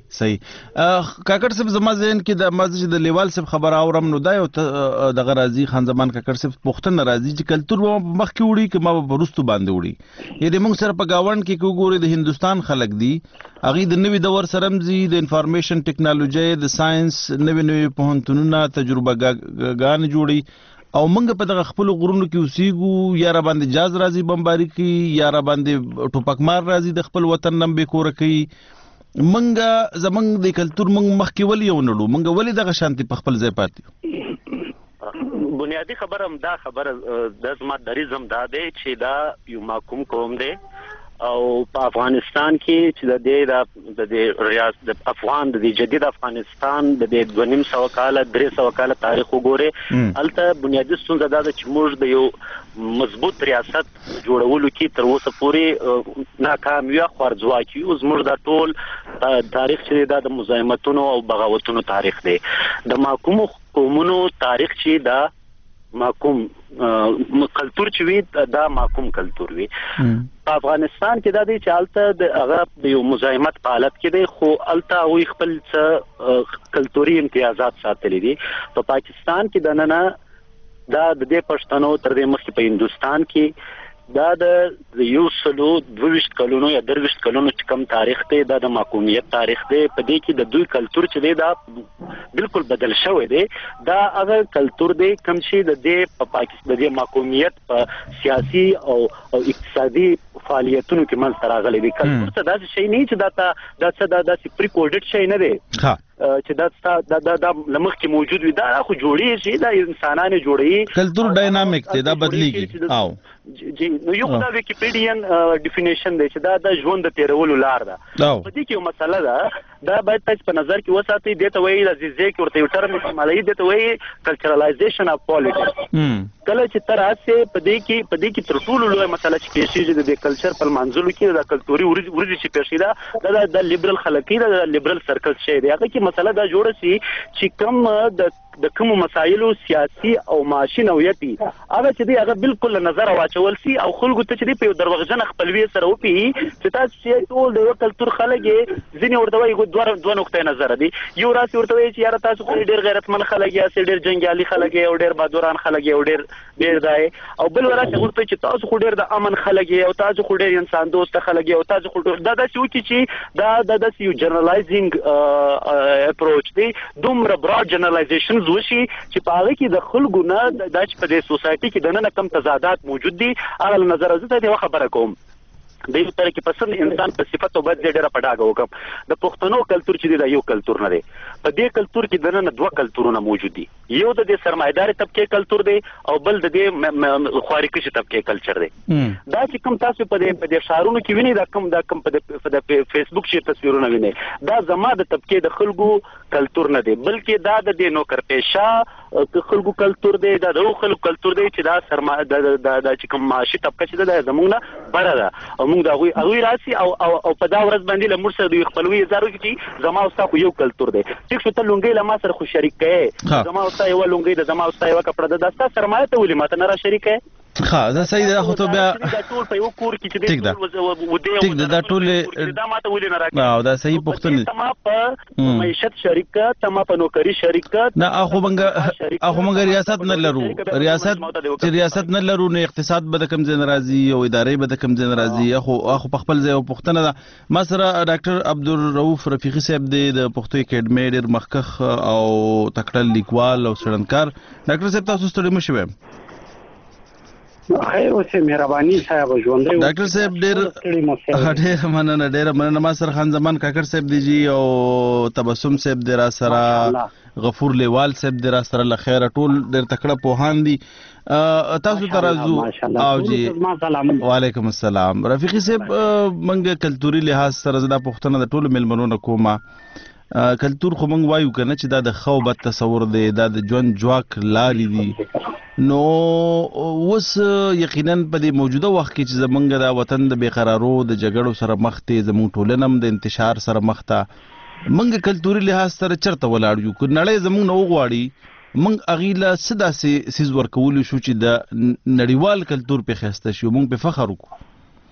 کاکړ صاحب زما ذهن کې د مسجد د لیوال صاحب خبر اورم نو دا یو د غرازي خان زمان کاکړ صاحب پښتون راځي چې کلتور مخ کې وړي کې ما ورستو باندې وړي یعنی موږ سره په گاوند کې وګوري د هندستان خلک دي اغه د نوې دور سرمزي د انفارمیشن ټیکنالوژي د ساينس نوې پوهنتونونه تجربه ګان جوړي او موږ په دغه خپل غرونو کې اوسېګو یا را باندې جاز راځي بمباري کوي یا را باندې ټوپکمار راځي د خپل وطن نم به کور کوي موږ زمنګ د کلتور موږ مخ کې ولې ونړو موږ ولې دغه شانتي په خپل ځای پاتې بنیادی خبره د زما دریزم دا دی چې دا یو محکوم قوم دی او په افغانستان کې چې د ریاست د افغان د جدید افغانستان د 2.5 کاله 300 کاله تاریخ وګوره الته بنیادی ستونزه دا ده چې موږ د یو مضبوط ریاست جوړولو کې تر اوسه پورې ناکام یو خورځواکي اوس موږ د ټول تاریخ چې د مزاحمتونو او بغاوتونو تاریخ دی د محکوم قومونو تاریخ چې دا محکوم کلتور چې وي دا محکوم کلتور وي په افغانستان کې دا دی چې الته د هغه د یو مزاحمت په حالت کې دی خو الته وي خپل کلتوري امتیازات ساتلي دي په پاکستان کې د نن دا د دې پښتنو تر دې مخکې په هندستان کې دا د 122 کلونو یا 23 کلونو کم تاریخ دی دا د محکومیت تاریخ دی په دې کې د دوی کلتور چې دی دا بالکل بدل شوی دی دا هغه کلتور دی کوم چې د دې په پاکستان د دې محکومیت په سیاسي او اقتصادي فعالیتونو کې منځ راغلي دی کلتور څه داسې شی نه چې دا پری کوډډ شی نه دی چې دا لمخ کې موجود وي دا خو جوړي شي دا انسانانه جوړي کلتور ډاینامیک دی دا بدلیږي او جی نو یو دا ویکیپیډین ډیفینیشن دی چې دا د ژوند د تیرولو لار ده په دې کې یو مسله ده دا باید تاسو په نظر کې وساتئ د ته وایي لذیذه کې ورته یو ټرم استعمالوي د ته وایي کلچرالایزیشن اف پالیټکس کله چې تر اسه په دې کې تر ټولو لوی مسله چې پیښیږي د کلچر په منځلو کې د کلتوري ورځي چې پیښیږي دا د لیبرل خلک د لیبرل سرکل شي دی هغه کې مسله دا جوړه شي چې کوم د کوم مسایلو سیاسي او معاشي نوعیت هغه چې دی هغه بالکل نظر واچول سي او خلکو ته چې دی په دروغجن خپلوي سره وپی چې تاسو چې ټول د کلتور خلک ځینې ورته وایي دوه نقطې نظر دي یو راسي ورته وایي چې یاره تاسو خو ډېر غیرتمن خلک یا ډېر جنگیالي خلک او ډېر بادوران خلک او ډېر دی او بل ورته ورته چې تاسو خو ډېر د امن خلک او تاسو خو ډېر انسان دوست خلک او تاسو خو دا داسې وکړي چې دا یو جنرالایزینګ اپروچ دی دومره براډ جنرالایزیشنز وشي چې په هغه کې د خلکو نه د په دې سوسایټي کې د نن کم تضادات موجود دي هغه نظر زه ته خبره کوم د یو تر کې پسند انسان په صفت او بد ډېر پټاګه وکم د پښتنو کلتور چې دا یو کلتور نه دی په دې کلتور کې د نن دوه کلتورونه موجود دي یو د دې سرمایدار طبقه کلتور دی او بل د دې خوارکش طبقه کلچر دی دا چې کوم تاسو په دې شهرونو کې وینئ دا کوم په فیسبوک چې تصویرونه وینئ دا زما د طبقه د خلکو کلتور نه دی بلکې دا د نوکر پیشه خلکو کلتور دی دا د خلکو کلتور دی چې دا سرمایه د چې کوم معاشي طبقه چې دا زموږ نه بره ده موږ دا هغوی راسي او په دا ورځ باندې له موږ سره د خپلوي اظهار وکړي چې زما او ستا خو یو کلتور دی ټیک شو ته لونګۍ له ما سره خو شریک کوې زما او ستا یوه لونګۍ ده زما او ستا یوه کپړه ده دا ستا سرمایه ته ولې ما ته نه را شریک کوې ها دا صحیح ده خو ته بیا دا ټول په یو کور کې چې ټیک ده دا ټول دا ماته ولې نه راکړي او دا صحیح پوښتنه تما په معیشت شریکت تما په نوکری شریکت نه اخو منګه ریاست نه لرو ریاست نه لرو نه اقتصاد به د کم ځای ناراضي او ادارې به د کم ځای ناراضي اخو په خپل ځای پوښتنه ده ما سره ډاکټر عبدالرؤف رفیقي صاحب د پښتو اکیډمي ډېر مخکخ او تکړه لیکوال او څېړنکار ډاکټر صاحب تاسو ستړي مشوي خیر اوسه مهرباني صاحب ژوندې ډاکټر صاحب ډېر مننه ما سره خان زمان کاکړ صاحب دی جی او تبسم صاحب دی را سره غفور لیوال صاحب دی را سره لخير ټول ډېر تکړه پوهان دي تاسو ترازو او جی وعلیکم السلام رفیقي صاحب منګه کلتوري لحاظ سره زدا پښتنه د ټولو ملمنو نه کومه کلتور خو موږ وایو کنه چې دا د خوبت تصور دی دا د ژوند جواک لاري دي نو وس یقینا په دې موجوده وخت کې چې زمونږ د وطن د بیقرارو د جګړو سره مخ ته زمونږ ټولنم د انتشار سره مخ ته موږ کلتوري لحاظ سره چرته ولاړ یو کو نړۍ زمونږ نو غواړي موږ اغیلا سدا سیز ورکول شو چې د نړیوال کلتور په خسته شو موږ په فخر وکړو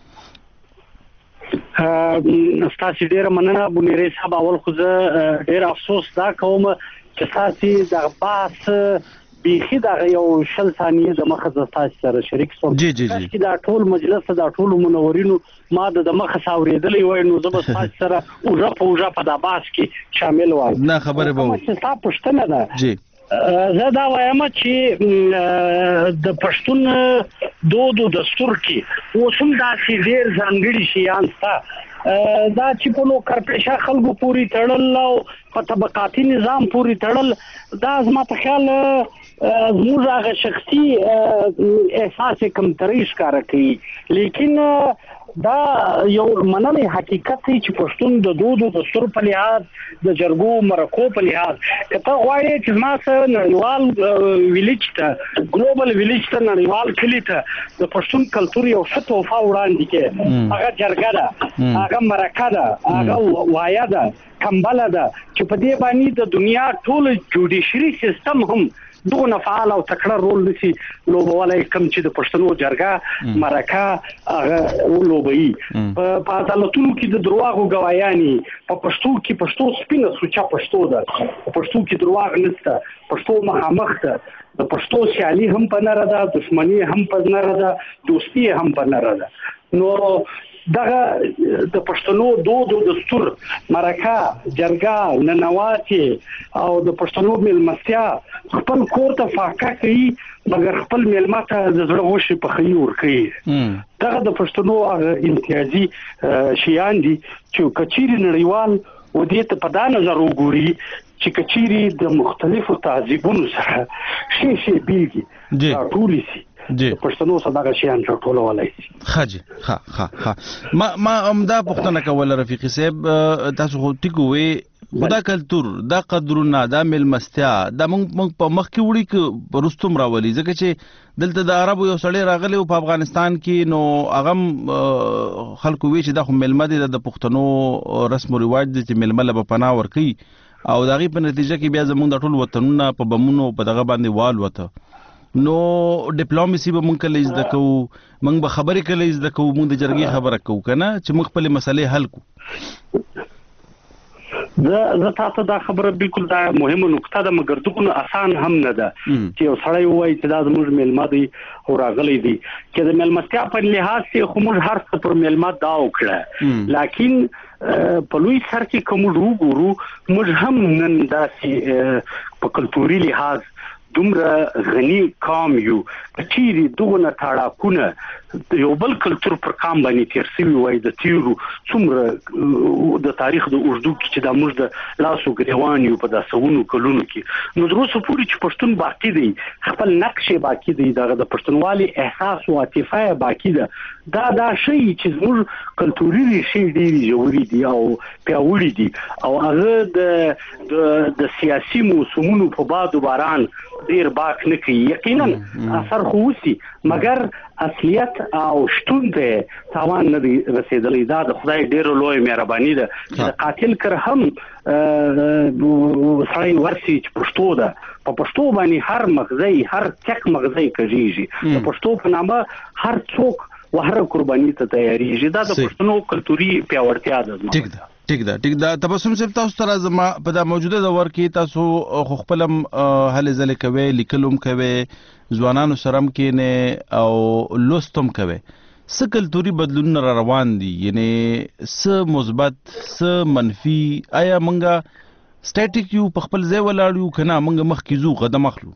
ستاسو ډیره مننه بونیری صاحب اول خو زه ډیر افسوس دا کوم چې تاسو د باس بیخي دا یو شل ثانیه د مخه د تاسو سره شریک شوم چې دا ټول مجلس دا ټول منورینو ما د مخه ساورېدلې وای نو زه به تاسو سره اوجه په دا باس کې شامل وای نه خبره به چې تاسو پښتنه ده جی زه دا وایم چې د پښتون دود او دستور کې اوسم دا چې ډیر ځانګړي شیان ستا دا چې په نو کارپېشا خلکو پوری تړل او په طبقاتي نظام پوری تړل دا زما په خیال زموږ هغه شخصي احساس کمتري ښکاره کوي لیکن دا یو منلي حقیقت دی چې پښتون د دود او دستور په لحاظ د جرګو مرکو په لحاظ کته غواړي چې ما سره نړیوال ویلیج ته ګلوبل ویلیج ته نړیوال کلی ته د پښتون کلتور یو څه توفا وړاندې کې هغه جرګه ده هغه مرکه ده هغه وایا ده کمبله ده چې په دې باندې د دنیا ټول جوډیشري سیستم هم دغه فعال او تکړه رول لسی لوبولای کم چې د پښتنو جرګه مرکه هغه لوبي په عدالتونو کې د دروغو گوايانی په پښتو کې پښتو سپینه سوچا پښتو ده په پښتو کې دروغ نشته پښتو مخامخ ده د پښتو سیالي هم په نره ده دښمنی هم په نره ده دوستي هم په نره ده نو دغه د پښتنو دود او دستور مرکه جرګه ننواتي او د پښتنو ملمستیا خپل کور ته فاقه کوي مګر خپل ملما ته د زړه غوښي په خيور کوي دغه د پښتنو امتیازي شیان دي چې کچيري نړیوال و دې ته په دا نظر وګوري چې کچيري د مختلفو تعذيبونو سره شي بیلګي دا ټول شي جی پښتنو صداقه شیان ټول ولای خاجي ها ما امدا پښتنه کول رفیقي صاحب تاسو خو ټیکو وي خدا کلتور دا قدرونه دا ملمستیا دا موږ په مخ کې وړي ک رستم راولي ځکه چې دلته د عربو یو سړی راغلی په افغانستان کې نو هغه خلکو وی چې د ملمه د پښتنو رسم او رواج د ملمه له پناه ور کوي او دغه په نتیجه کې بیا زموږ د ټول وطنونه په بمونو په دغه باندې وال وته نو ډیپلوماسي به مونږ کله زده کوو مونږ به خبرې کله زده کوو مونږ د جرګې خبره کوو کنه چې مونږ خپل مسلې حل کوو زه تاسو دا خبره بالکل دا مهمه نقطه ده مګر دغه آسان هم نه ده چې یو سړی وایي چې دا زموږ ملما دی او راغلی دی چې د ملمستیا په لحاظ کې خو موږ هر څه پر ملما دا وکړه لیکن په لوی سر کې کوم وګورو موږ هم نن داسې په کلتوري لحاظ دومره غني قوم یو چیرې دغه تاړاکونه یو بل کلتور پر قام باندې تیر شوی وای د تیرو څومره د تاریخ د اوږدو کې چې د موږ د لاسو ګریوان یو په داسونو کلونو کې نو دروسه پوری چې پښتون باقی دی خپل نقش باقی دی دغه د پښتونوالي احساس او عاطفه باقی ده دا شی چې موږ کلتوري شی دی جوړی دی او پیاوړی دی او هغه د سیاسي موسمونو په باد باران ډیر باک نه کوي یقینا اثر خو وسی مګر اصلیت او شتون ته تاوان نه رسیدلی دا د خدای ډیر لوی مهرباني ده چې قاتل کر هم سړی ورسي چې پښتو ده په پښتو باندې هر مغزي هر تک مغزي کېږي په پښتو په نامه هر څوک وهره قرباني ته تیاریږي دا د پښتنو کلتوري پیاوړتیا ده ټیک ده تبسم صاحب تاسو تر زما په دا موجوده دور کې تاسو خپلم هلې ځلې کوي لیکلم کوي ځوانانو سره کې نه او لوستم کوي څه کلتوري بدلون را روان دي یعنی څه مثبت څه منفي آیا منګه سټیټیک یو په خپل ځای ولاړو کنه منګه مخ کې زو قدم اخلو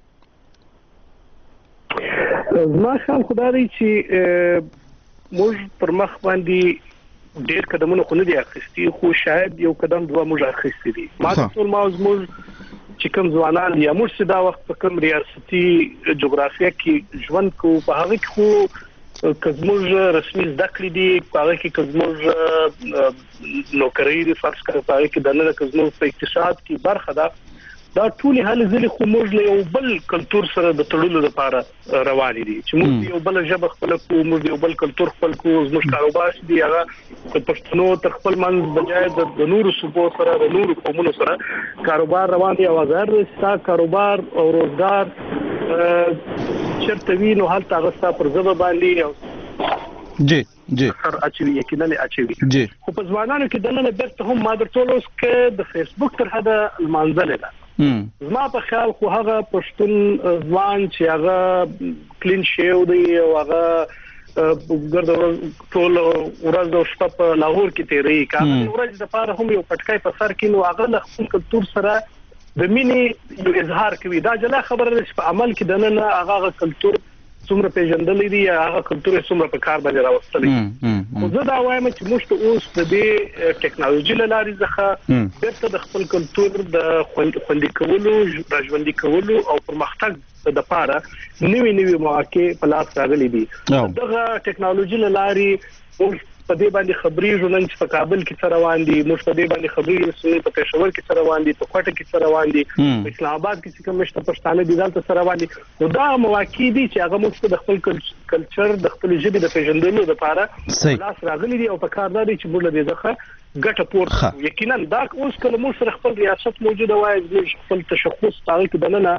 زما خیال خدای چې موږ پر مخ باندې ډېر قدمونه خو نه دي اخیستي خو شاید یو قدم دوه موږ اخیستي دي ما ټول موږ چې کوم ځوانان یا موږ چې دا وخت په کوم ریاستي جغرافیه کې ژوند کو په هغه کې خو کزموږ رسمي زده کړې دي په هغه کې کزموږ نوکری دي فرض کړه په هغه کې دنه کزموږ په اقتصاد کې برخه ده دا ټول حل ځلې خو موږ له یو بل کلچر سره د تړلو لپاره روان دي چې موږ یو بل ژبه خپل کو موږ یو بل کلچر خپل کو موږ کاروبار دي هغه په پښتنو تر خپل منځ بجای د نورو صوبو سره د نورو قومونو سره کاروبار روان دي او غیر ستا کاروبار او روزګار چرته وینو حالت هغه ستا پر ژبه باندې جی سر اچوي یقینا اچوي جی خو په ځوانانو کې دنه برته هم ما درته اوس کې د فیسبوک تر حده المنزله ده زما په خیال خو هغه پښتون ځوان چې هغه کلین شیو دی او هغه ګرد ټول ورځ د شپه په لاهور کې تیری کاږي ورځ د پاره هم یو پټکای په سر کې نو هغه له خپل کلتور سره د مینې یو اظهار کوي دا جلا خبره ده چې په عمل کې دنه هغه کلتور څومره پیژندلې دي هغه کلتور څومره په کار باندې راوستلې خو زه دا وایم چې موږ ته اوس د دې ټیکنالوژي له لارې څخه بیرته د خپل کلتور د خوندي کولو راژوندي کولو او پرمختګ د لپاره نوې مواقع په لاس راغلي دي دغه ټیکنالوژي له لارې موږ په دې باندې خبري ژوند چې په کابل کې سره روان دي موږ په دې باندې خبري په پېښور کې سره روان دي په کوټه کې سره روان دي په اسلام آباد کې کوم مشته پښتانه دي دلته سره روان دي نو دا مواقع دي چې هغه موږ د خپل کلچر د خپل ژبې د پیژندلو لپاره لاس راغلي دي او په کار دي چې موږ له دې ځخه ګټه پورته یقینا دا اوس کله موږ سره خپل ریاست موجوده وای موږ خپل تشخص تاریخ دننه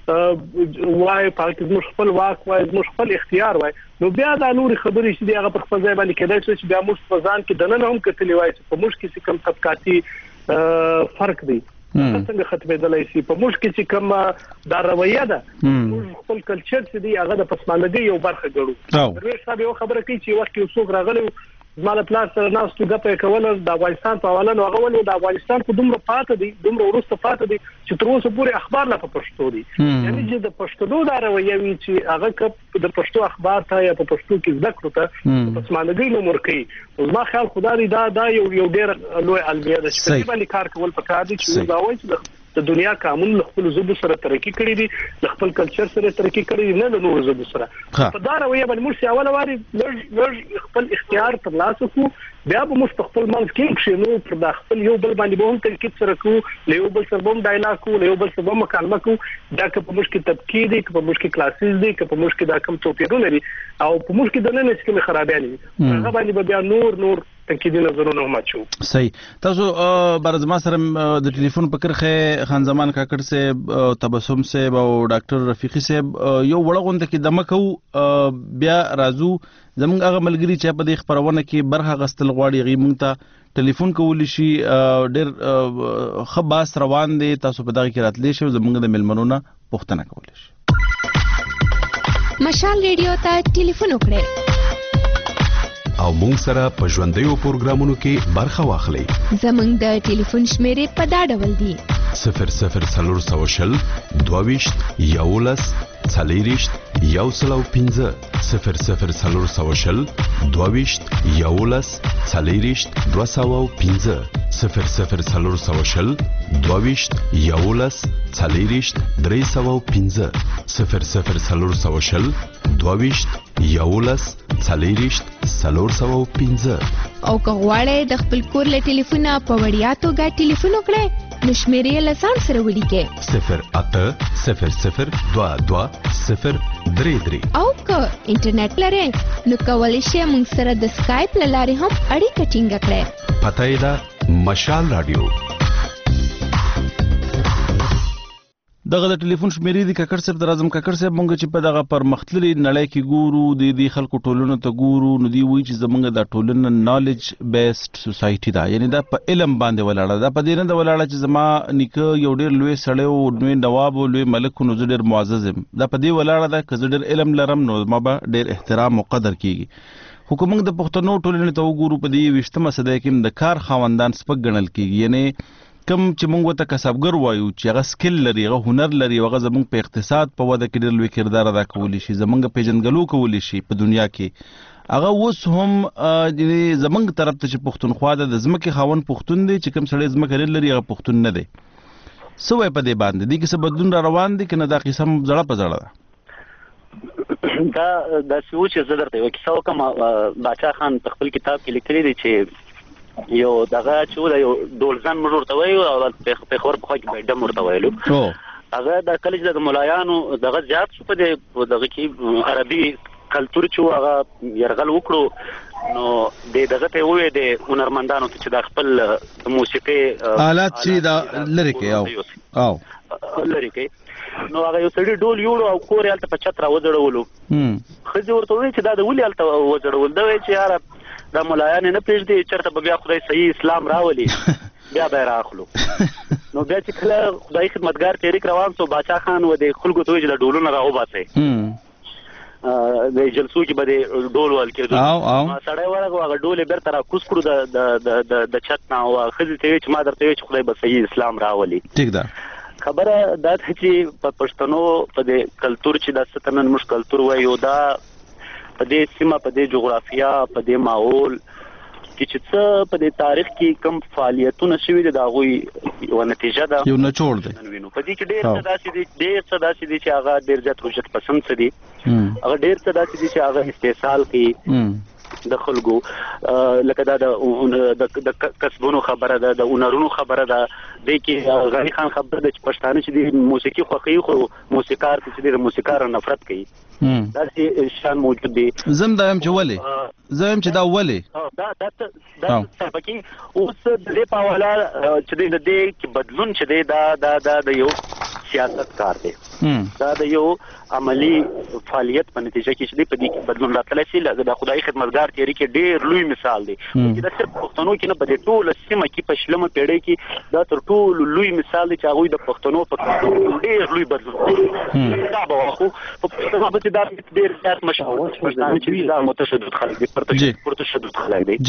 وای پاکستان موږ خپل واک وای موږ خپل اختیار وای نو بیا دا نور خبرې چې هغه پر خپل ځای باندې کېدای چې بیا موږ په ځان کې دننه هم کتلی وای چې په موږ کې کوم طبقاتي فرق دی څنګه ختمېدلای شي په موږ کې کوم دا رویه ده موږ خپل کلچر چې دی هغه د پسماندګۍ یو برخه ګڼو درویش صاحب یو خبره کوي چې وخت یو څوک راغلی زماله پلاس سره ناس تو غپې کول د افغانستان په حواله نو هغه ولې د افغانستان په دومره پاتې دي دومره ورسته پاتې دي چې تر اوسه پورې اخبار نه په پښتو دي یعنی چې د پښتو دا رویه وی چې هغه د پښتو اخبار ته یا په پښتو کې زده کړو ته پسماندګۍ نو مرکي زما خیال خدای دا یو ډېر لوی المیه ده چې په باندې کار کول پکار دي چې دا وایي چې د دنیا قانون له خپل زبو سره ترقی کړی دي د خپل کلچر سره ترقی کړی نه د نور زبو سره په دا رویه باندې موږ اوله واري لږ خپل اختیار ترلاسه کو بیا به موږ خپل منځ کې شنو پر د خپل یو بل باندې به هم تلقید سره کو له یو بل سره هم ډایلاګ کو له یو بل سره هم مکالمه کو دا که په موږ کې تبکید دي که په موږ کې کلاسز دي که په موږ کې دا کم توپیرونه دي او په موږ کې د نن څه کوم خرابیان دي هغه باندې به بیا نور تنقیدي نظرونه هم اچو صحیح تاسو برزما سره د ټلیفون په کرخه خان زمان کاکړ صاحب تبسم صاحب او ډاکټر رفیقی صاحب یو وړغونده کې دمکو بیا رازو زمونږ هغه ملګری چې په دې خبرونه کې برخه غستل غواړي غي مونږ ته ټلیفون کول شي ډېر خباس روان دي تاسو په دغه کې راتلی شئ زمونږ د ملمنونه پوښتنه کول شي مشال ریډیو ته ټلیفون وکړئ او مونږ سره په ژوندیو پروګرامونو کې برخه واخلئ زمونږ د ټلیفون شمیرې په دا ډول دي 00420 22 11 40 115 00420 22 11 40 215 00420 22 11 40 315 00420 22 11 40 315 او که غواړئ د خپل کور له ټلیفونه په وړیا توګه ټلیفون وکړئ نو شمیرې لسان سره ولیکئ 08000220033 او که انټرنیټ لرئ نو کولی شئ موږ سره د سکایپ له لارې هم اړیکه ټینګه کړئ. پته یې ده مشال رادیو. دغه د ټلیفون شمیرې دي کاکړ صاحب، د اعظم کاکړ صاحب، مونږ چې په دغه پرمختللي نړۍ کې ګورو د دې خلکو ټولنو ته ګورو نو دی وایي چې زمونږ د ټولنه نالج بیسډ سوسایټي ده، یعنی دا په علم باندې ولاړه ده. په دې نه ده ولاړه چې زما نیکه یو ډېر لوی سړی او لوی نواب او لوی ملک نو زه ډېر معزز یم. دا په دې ولاړه ده که زه ډېر علم لرم نو زما به ډېر احترام او قدر کیږي. خو که موږ د پښتنو ټولنې ته وګورو په دې 20مه صدۍ کې د کار خاوندان سپک ګڼل کیږي، یعنی کم چې موږ ورته کسبګر وایو چې هغه سکل لري، هغه هنر لري، هغه زموږ په اقتصاد په وده کې ډېر لوی کردار ادا کولی شي، زموږ پیژندګلو کولی شي په دنیا کې، هغه اوس هم زموږ طرف ته چې پښتونخوا ده د ځمکې خاوند پښتون دی، چې کوم سړی ځمکه نه لري هغه پښتون نه دی. څه وایي په دې باندې؟ دې کې څه بدلون را روان دی که نه دا قصه زړه په زړه ده؟ دا داسې و چې زه درته یوه کیسه وکړم. باچا خان په خپل کتاب کې لیکلی دی چې یو دغه چې و د یو ډولزن موږ ورته وایو او پېښور پخوا کې به ډم ورته ویلو. هغه د کله چې د ملایانو دغه زیات شو په دغه کې عربي کلتور چې و هغه یرغل وکړو نو دغه ته وویې د هنرمندانو ته چې دا خپل موسیقي آلات چې دا لرې کړي او لرې کړي نو هغه یو سړي ډول یوړو او کور یې هلته په چت را وځړولو. ښځې ورته وویل چې دا د ولې هلته وځړول؟ ده وایي چې یاره دا ملایانې نه پرېږدي، چېرته به بیا خدای صحیح اسلام راولي بیا به یې رااخلو. نو بیا چې کله خدایي خدمتګار تحریک روان شو، باچا خان و د خلکو ته وایي چې دا ډولونه را وباسئ، د جلسو کې به د ډول ویل کېدو. سړی ورغی هغه ډول یې بېرته را کوز کړو د چت نه او ښځې ته وایي چې ما درته وایي چې خدای به صحیح اسلام راولي. ټیک ده. خبره دا ده چې په پښتنو په دې کلتور چې دا څه ته نن موږ کلتور وایو، دا په دې سیمه په دې جغرافیه په دې ماحول کې چې څه په دې تاریخ کې کم فعالیتونه شوي دي د هغوی یوه نتیجه ده، یو نچوړ دی. په دې کې ډېر څه داسې دي چې هغه ډېر زیات حجت پسند څه دي، هغه ډېر څه داسې دي چې هغه استحصال کوي د خلکو، لکه دا د کسبونو خبره ده، د هنرونو خبره ده. دې کې غني خان خبره ده چې پښتانه چې دي موسیقي خوښوي خو موسیقار چې دي د موسیقار نفرت کوي. داسې شان موجود دی. زم دا یم چې ولې دا ولې دا پکې اوس د دې په حواله چې د دې کې بدلون چې دی دا د یو سیاست کار دی، دا د یو عملی فعالیت په نتیجه کې چې دی په دې کې بدلون راتلی شي. د خدایي خدمتګار تحریک ډېر لوی مثال دی چې دا صرف پښتنو کې نه په دې ټوله سیمه کې په 20مه پېړۍ کې دا تر ټولو لوی مثال دی چې هغوی د پښتنو په کلتور کې ډېر لوی بدلون دا به خو په پښتنو باندې دا ډېر زیات مشهور پښتانه چې دي دا متشدد خلک دي، پرتشدد خلک دي.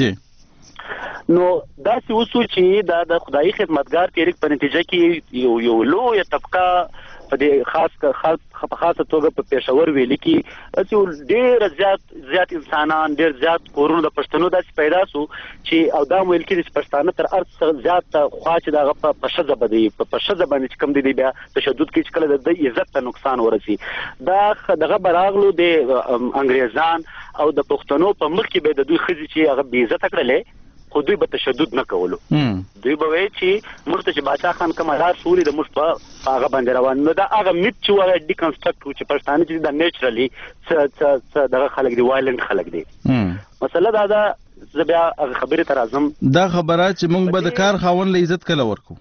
نو داسې اوسو چې دا د خدایي خدمتګار تحریک په نتیجه کې یو لویه طبقه په دې خاصه توګه په پېښور ویلي کې ډېر زیات انسانان، ډېر زیات کورونه د پښتنو داسې پیدا سو چې او دا ویل کېږي چې پښتانه تر هر څه زیات خوا چې د هغه په ښځه باندې چې کوم دی بیا تشدد کوي چې کله د عزت ته نقصان ورسي. دغه به راغلو د انګریزان او د پښتنو په مخ کې به د دوی ښځې چې هغه بې عزته کړلې خو دوی به تشدد نه کولو. دوی به وایي چې موږ ته چې باچا خان کومه لار ښولي د موږ په هغه باندې روان. نو دا هغه میت چې هغه ډیکنسټرکټ و چې پښتانه چې دا نیچرلي څه دغه خلک دي، وایلنټ خلک دي. مسله دا ده، زه بیا هغه خبرې ته راځم. دا خبره چې موږ به د کار خاوند له عزت کله ورکو؟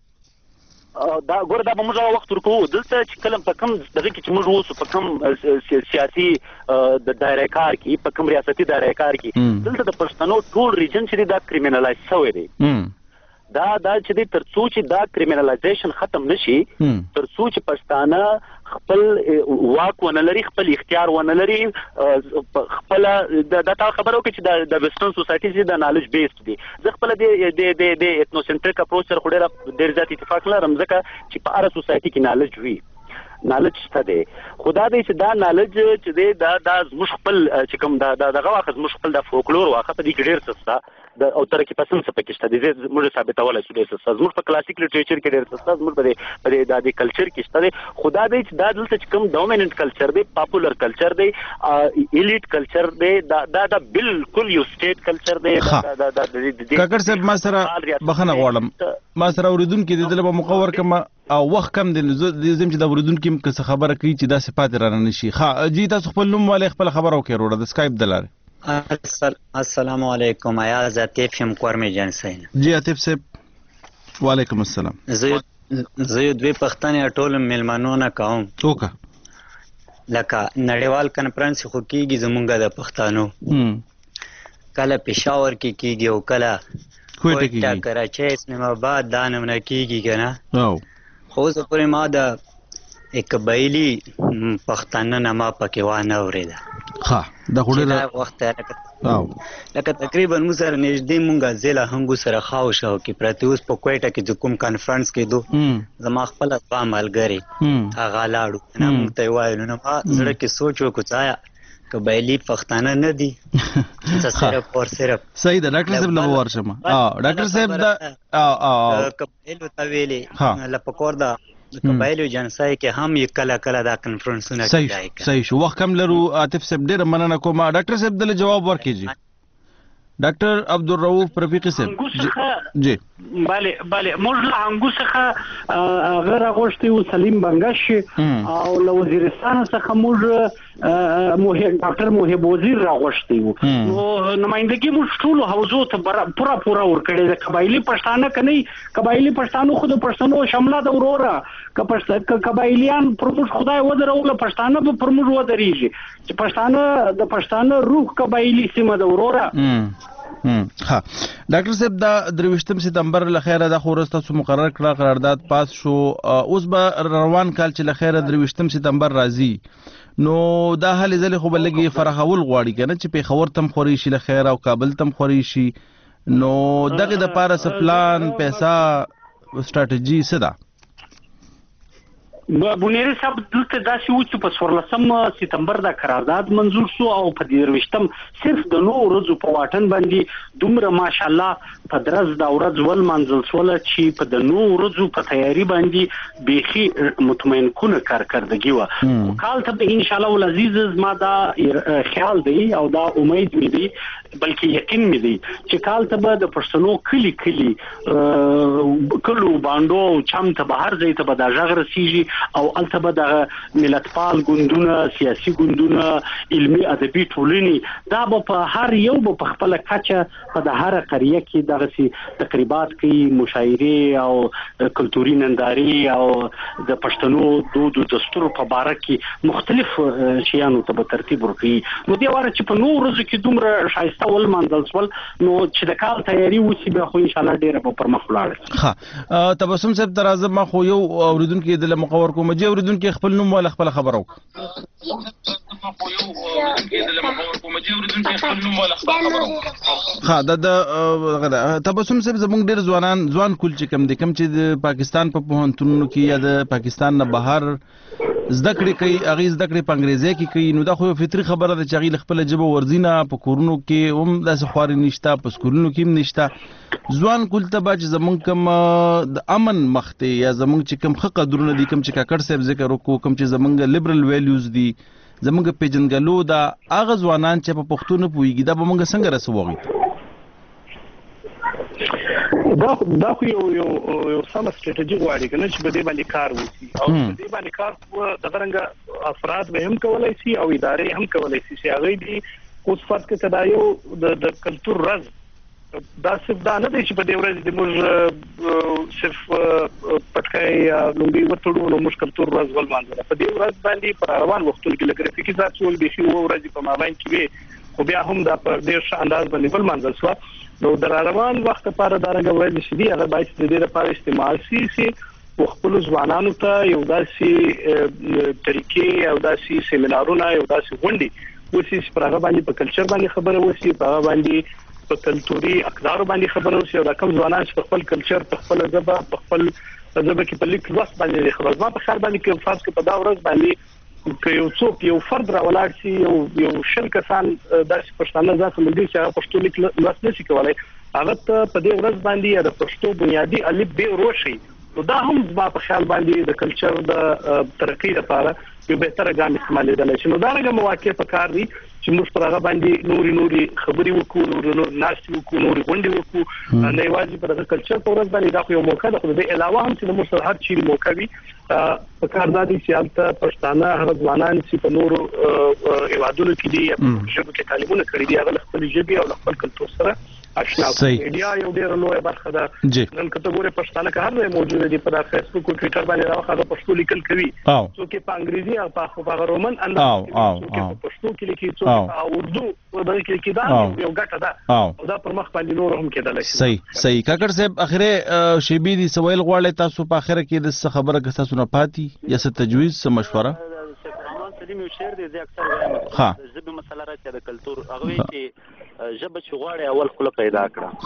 دا ګوره دا به موږ هغه وخت ورکوو دلته چې کله په کوم دغه کې چې موږ اوسو په کوم سیاسي د دایره کار کې، په کوم ریاستي دایره کار کې، دلته د پښتنو ټول ریجن چې دی دا کریمینلایز شوی دی. دا چې دی تر څو چې دا کریمینلایزیشن ختم نشي، تر څو چې پښتانه خپل واک ونه لري، خپل اختیار ونه لري، خپل دا تا خبرو کې چې د ویسټرن سوسایټي چې د نالج بیسډ دي. زه خپل د ایتنوسنټریک اپروچ سره ډېر زیات اتفاق لرم ځکه چې په هره سوسایټي کې نالج وي. نالج شته دی خدا دې چې دا نالج چې دی دا زموږ خپل چې کوم دا دغه واخت زموږ خپل د فولکلور واخت په دې کې ډېر څه د او ترکي پسند څه پکې شته دي زموږ ثابتولای شو ډېر څه زموږ په کلاسیک لټریچر کې ډېر څه زموږ په د کلچر کې شته دی خدا دې چې دا دلته چې کوم ډومیننت کلچر دی پاپولر کلچر دی ایلیټ کلچر دی دا بالکل یو سټیټ کلچر دی کاکړ صاحب ما سره بخنه غواړم ما سره اوریدونکو د دې په مقور کما او وخت کم دی زم چې دا اوریدونکو څه خبره کوي چې دا صفات رانه نشي جی تاسو خپل نوم والے خپل خبر او کې وروړه د سکایپ دلاره السلام علیکم یا عاطف یم کورمه جان سین جی عاطف صاحب وعلیکم السلام زه دوی پښتنې ټول ملمنونه کوم توکا لکه نړیوال کنفرنس خو کیږي زمونږ د پښتنو کله پېښور کې کیږي او کله کوټه کراچۍ اسلام آباد دا نمونه کیږي کنه او خو زه پرې ما د قبایلی پښتانه نه ما پکې وانه اوریده دا خوري وخت لکه تقریبا موږ سره نږدې مونږه ضلع هنګو سره خاو شو کې پرته اوس په کوټه کې کوم کانفرنس کې دو زما خپل ځوا ملګری هغه لاړو نه مونږ ته وایو نو ما زړه کې سوچ وکړ قبایلی پښتانه نه دي صرف اور صرف صحیح ده ډاکټر صاحب نو ورشم ډاکټر صاحب دا قبایلو ته ویلي لپکور دا قبایلو جنسای کې هم یې کله دا کنفرنسونه کوي صحیح شو وخت کم لرو عاطف صاحب ډیر مننه کوم ډاکټر صاحب دل جواب ورکړي ډاکټر عبدالرؤف رفیقی صاحب جی بله موږ له انګو څخه غیر غوښتي او سلیم بنگش او له وزیرستان څخه موږ ډاکټر محب وزیر راغوښتي نو نمائندګي موږ ټول حوزو ته پورا ورکړي د قبایلی پښتانه کني قبایلی پښتانو خود پښتنو شامله د وروره قبایلیان پرموږ خدای ودرول پښتانه په پرموږ ودرېږي چې پښتانه د پښتانه روح قبایلی سیمه د وروره ډاکټر صاحب دا 23 سپتمبر لخيره د خورسته سو مقرر کړه قرارداد پاس شو اوس به روان کال چې لخيره 23 سپتمبر راځي نو دا حل ځلې خو بلګي فرحول غواړي کنه چې په خبر تم خوري شي لخيره او کابل تم خوري شي نو دغه د پاره سپلان پیسې استراتیجی صدا بونیری صاحب دلته داسې و چې په 14 سپتمبر دا قرارداد منظور شو او په 23 صرف د نو ورځو په واټن باندې دومره ماشاءالله په درز دا ورځ ول منځل سول چې په د نو ورځو په تیاری باندې بيخي مطمئن کونه کارکردګي و کال ته ان شاء الله ولعزیز ما دا خیال دی او دا امید می دی بلکې یقین می دی چې کال ته به د پښتنو کلی کلو باندې چم ته بهر ځای ته به دا ژغ رسیږي او البته د ملتپال ګوندونه سیاسي ګوندونه علمي ادبي ټولنې دا په هر یو په خپل کچه په د هر قريه کې دغه تقریبات کوي مشاعرې او کلتوري ننداري او د پښتنو دود او دستور په اړه کې مختلف شیانو ته په ترتیب ورکړي نو دی واره چې په نو ورځو کې دومره شایسته ول منځل سول نو چې د کال تیاری وسی به خو ان شاء الله ډیره په پرمخ ولاړ تبسم صاحب درازه ما خو یو اوریدونکو د مقور کوم چې اوریدونکو خپل نوم ول خپل خبر وک د تبسم صاحب زموږ ډیر ځوان کول چې کم دي کم چې د پاکستان په پوهنتونونو کې یا د پاکستان نه بهر زده کړې کوي اغه زده کړې په انګریزي کې کوي نو دا خو فطري خبره ده چې اغه خپل جبه ورزینه په کورونو کې هم د سخواري نشتا په سکولونو کې هم نشتا ځوان کول ته باج زمونږ کم د امن مخته یا زمونږ چې کم خ قدرونه دي کم چې کاکړ صاحب ذکر وکړو کم چې زمونږ لیبرل ویلیوز دي زمونږ پیجنګلو دا اغه ځوانان چې په پښتون پويږي دا به مونږ څنګه رسوږي دا خو یو سم ستراتیژي غواړي کنه چې په دې باندې کار وشي او په دې باندې کار د څنګه افراد به هم کولای شي او ادارې هم کولای شي چې هغه دي اوس فرض کړه چې دا یو د کلچر رز دا صرف دا نه دی چې په دې ورځ د موږ صرف پټکای لومبي وټړو نو موږ کلچر رز ول باندې په دې ورځ باندې پر روان وختونو کې لګرافیکي ذات ول به شي ورځ په مابین کې خو بیا هم دا په ډیر ښه انداز باندې ول منځل شو نو در روان وخت لپاره دا رنګ شي هغه باید د دې لپاره استعمال شي خپل ځوانانو ته یو داسې طریقې او داسې سیمینارونه یو داسې غونډې وسی چې هغه باندې په کلچر باندې خبره وسی په هغه باندې په کلتوري اقدار باندې خبره وسی او دا کوم ځوانان چې خپل کلچر په خپل ژبه په خپل زه به کې په لیک لوست باندې خبر ما په خیال باندې کې فرض کې په دا ورځ باندې که یو څوک یو فرد راولاړ شي یو شل کسان داسې پښتانه ځکه ملګری چې هغه پښتو لیک لوست نشي کولای هغه ته په دې ورځ باندې د پښتو بنیادی الف ب روشي نو دا هم په خیال باندې د کلچر د ترقی لپاره یو بهتره ګام استعمالېدل شي نو دا رقم مواقع په کار دي چې موږ پر هغه باندې نوري خبري وکړو نور ناشتي وکړو نور غونډې وکړو نه یوازې پر کلچر په ورځ باندې دا خو یو موقع ده خو د علاوه هم چې موږ هر چیرې موقع وي په کار دادي چې البته پښتانه هغه ځوانان چې په نورو ایوادونو کې دي په ژبه کې تعلیمونه کړي دي هغه خپل ژبه او خپل کلتور سره اشنا میډیا یو ډېر لوی برخه ده نن کټګوري پښتانه که هر ځای موجوده دي په فیسبوک او ټوئیټر باندې راوخه پښتو لیکل کوي څوک په انګریزي او په رومن انداز کې پښتو کې لیکي څوک په اردو ورته کې لیکي دا یو ګټه ده او دا پر مخ باندې نور هم کېدل شي صحیح کاکړ صاحب اخره شیبی دي سوال غواړي تاسو په اخره کې د خبره که تاسو نه پاتې یا څه تجویز څه مشوره سلیم یو شعر دی زه اکثر وایم د ژبې مسله راځي د کلتور هغه چې ژبه چې غواړي اول خوله پیدا کړه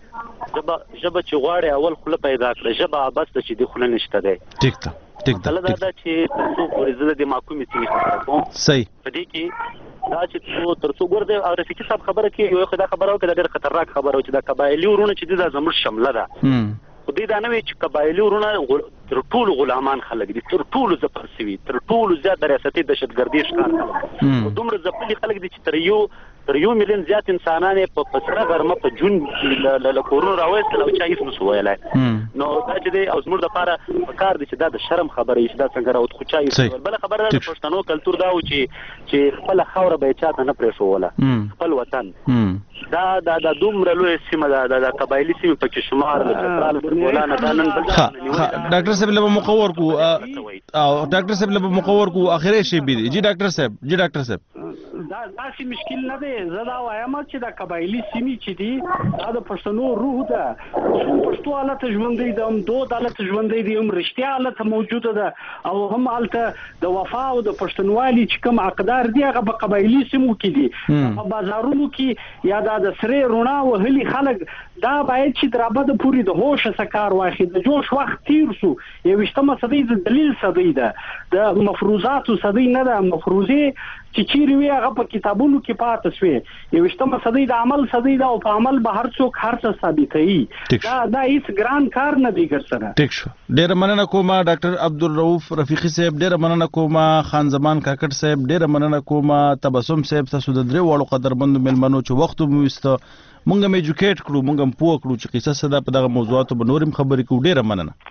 ژبه چې غواړي اول خوله پیدا کړه ژبه عباس ته چې د خوله نشته دی ټیک ده دا چې تاسو ورزه د محکومې سیمې خبره کوم صحیح په دې کې دا چې تاسو ګورئ او رفیقي صاحب خبره کې یو خدای خبره وکړه ډېر خطرناک خبره و چې د قبایلی ورونه چې د زموږ شمله ده خو دې دا نه وي چې قبایلی ورونه تر ټولو غلامان خلک دي تر ټولو ځپل سوي تر ټولو زیات د ریاستي دهشتګردي ښکار خلک دومره ځپلي خلک دي چې تر یو میلیون زیات انسانان په سره غرمه په جون له کورونو راوېستل او چا هیڅ نشو ویلای نو دا چې دی او زموږ لپاره پکار دي چې دا د شرم خبره چې دا څنګه راوت خو چا هیڅ بل خبره د پښتنو کلتور دا و چې خپل خوره به چا ته نه پرېښوله خپل وطن دا دومره لوی سیمه ده د قبایلی سیمه پکې شمار د چترال ګولانه دا نن بل ډاکټر صاحب له مقور کو او ډاکټر صاحب له مقور کو اخره شی بي جی ډاکټر صاحب دا داسې مشکل نه دی زه دا وایم چې د قبایلی سیمې چې دي دا د پښتنو روح ده پښتو حالت ژوندۍ ده هم دود حالت ژوندۍ دي هم رښتیا حالت موجوده ده او هم هلته د وفا او د پښتونوالي چې کوم عقدار دي هغه په قبایلی سیمو کې دي په بازارونو کې یا د سرې روڼا وهلي خلک دا باید چې درابه د پوری د هوش سکار واخی د جوش وخت تیر سو یوشتمه صدی د دلیل صدی ده د مفروضات صدی نه ده مفروضه چې چیرې وي هغه په کتابونو کې پاتې شوی یوشتمه صدی د عمل صدی ده او په عمل به هر څوک هر څه ثابتوي دا هیڅ ګران کار نه دی ګرځره ټیک شو ډېر مننه کوم ډاکټر عبدالرؤف رفیقي صاحب ډېر مننه کوم خان زمان کاکړ صاحب ډېر مننه کوم تبسم صاحب تاسو د درې وړو قدرمند ملمنو چې وخت مو وسته مونږ هم ایجوکیټ کړو مونږ هم پوه کړو چې قصه صدا په دغه موضوعاتو به نورم خبرې کوو ډېره مننه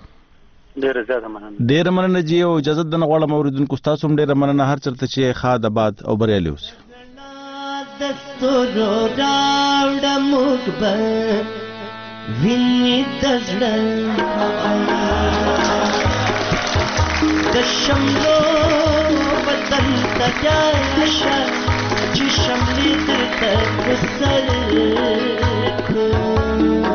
ډېره مننه جی او اجازه د غواړم اوریدونکو تاسو هم ډېره مننه هر چرته چې خاد آباد او بریالي اوسئ دستورو راوړه موږ به وینې د زړه د شملو وطن ته جای شه چې شملې درته په سر کړو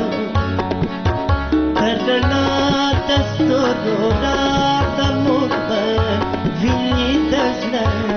کرنا دستورو راوړه موږ به وینې د زړه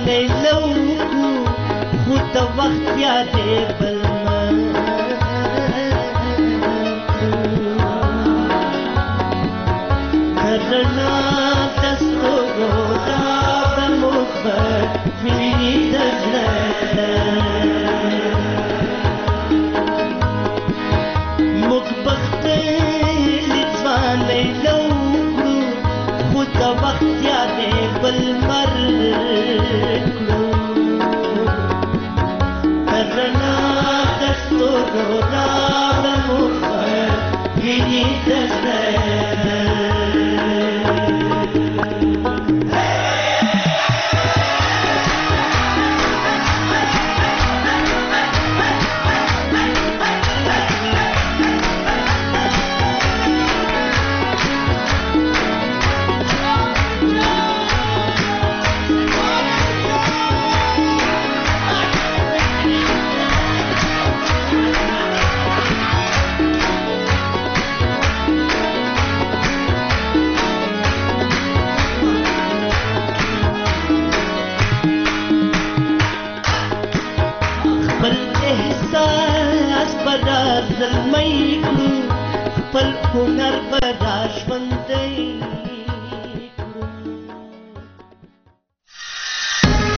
لیلو خو د وخت یادې بل کرنا دستو دا د مخبر ویني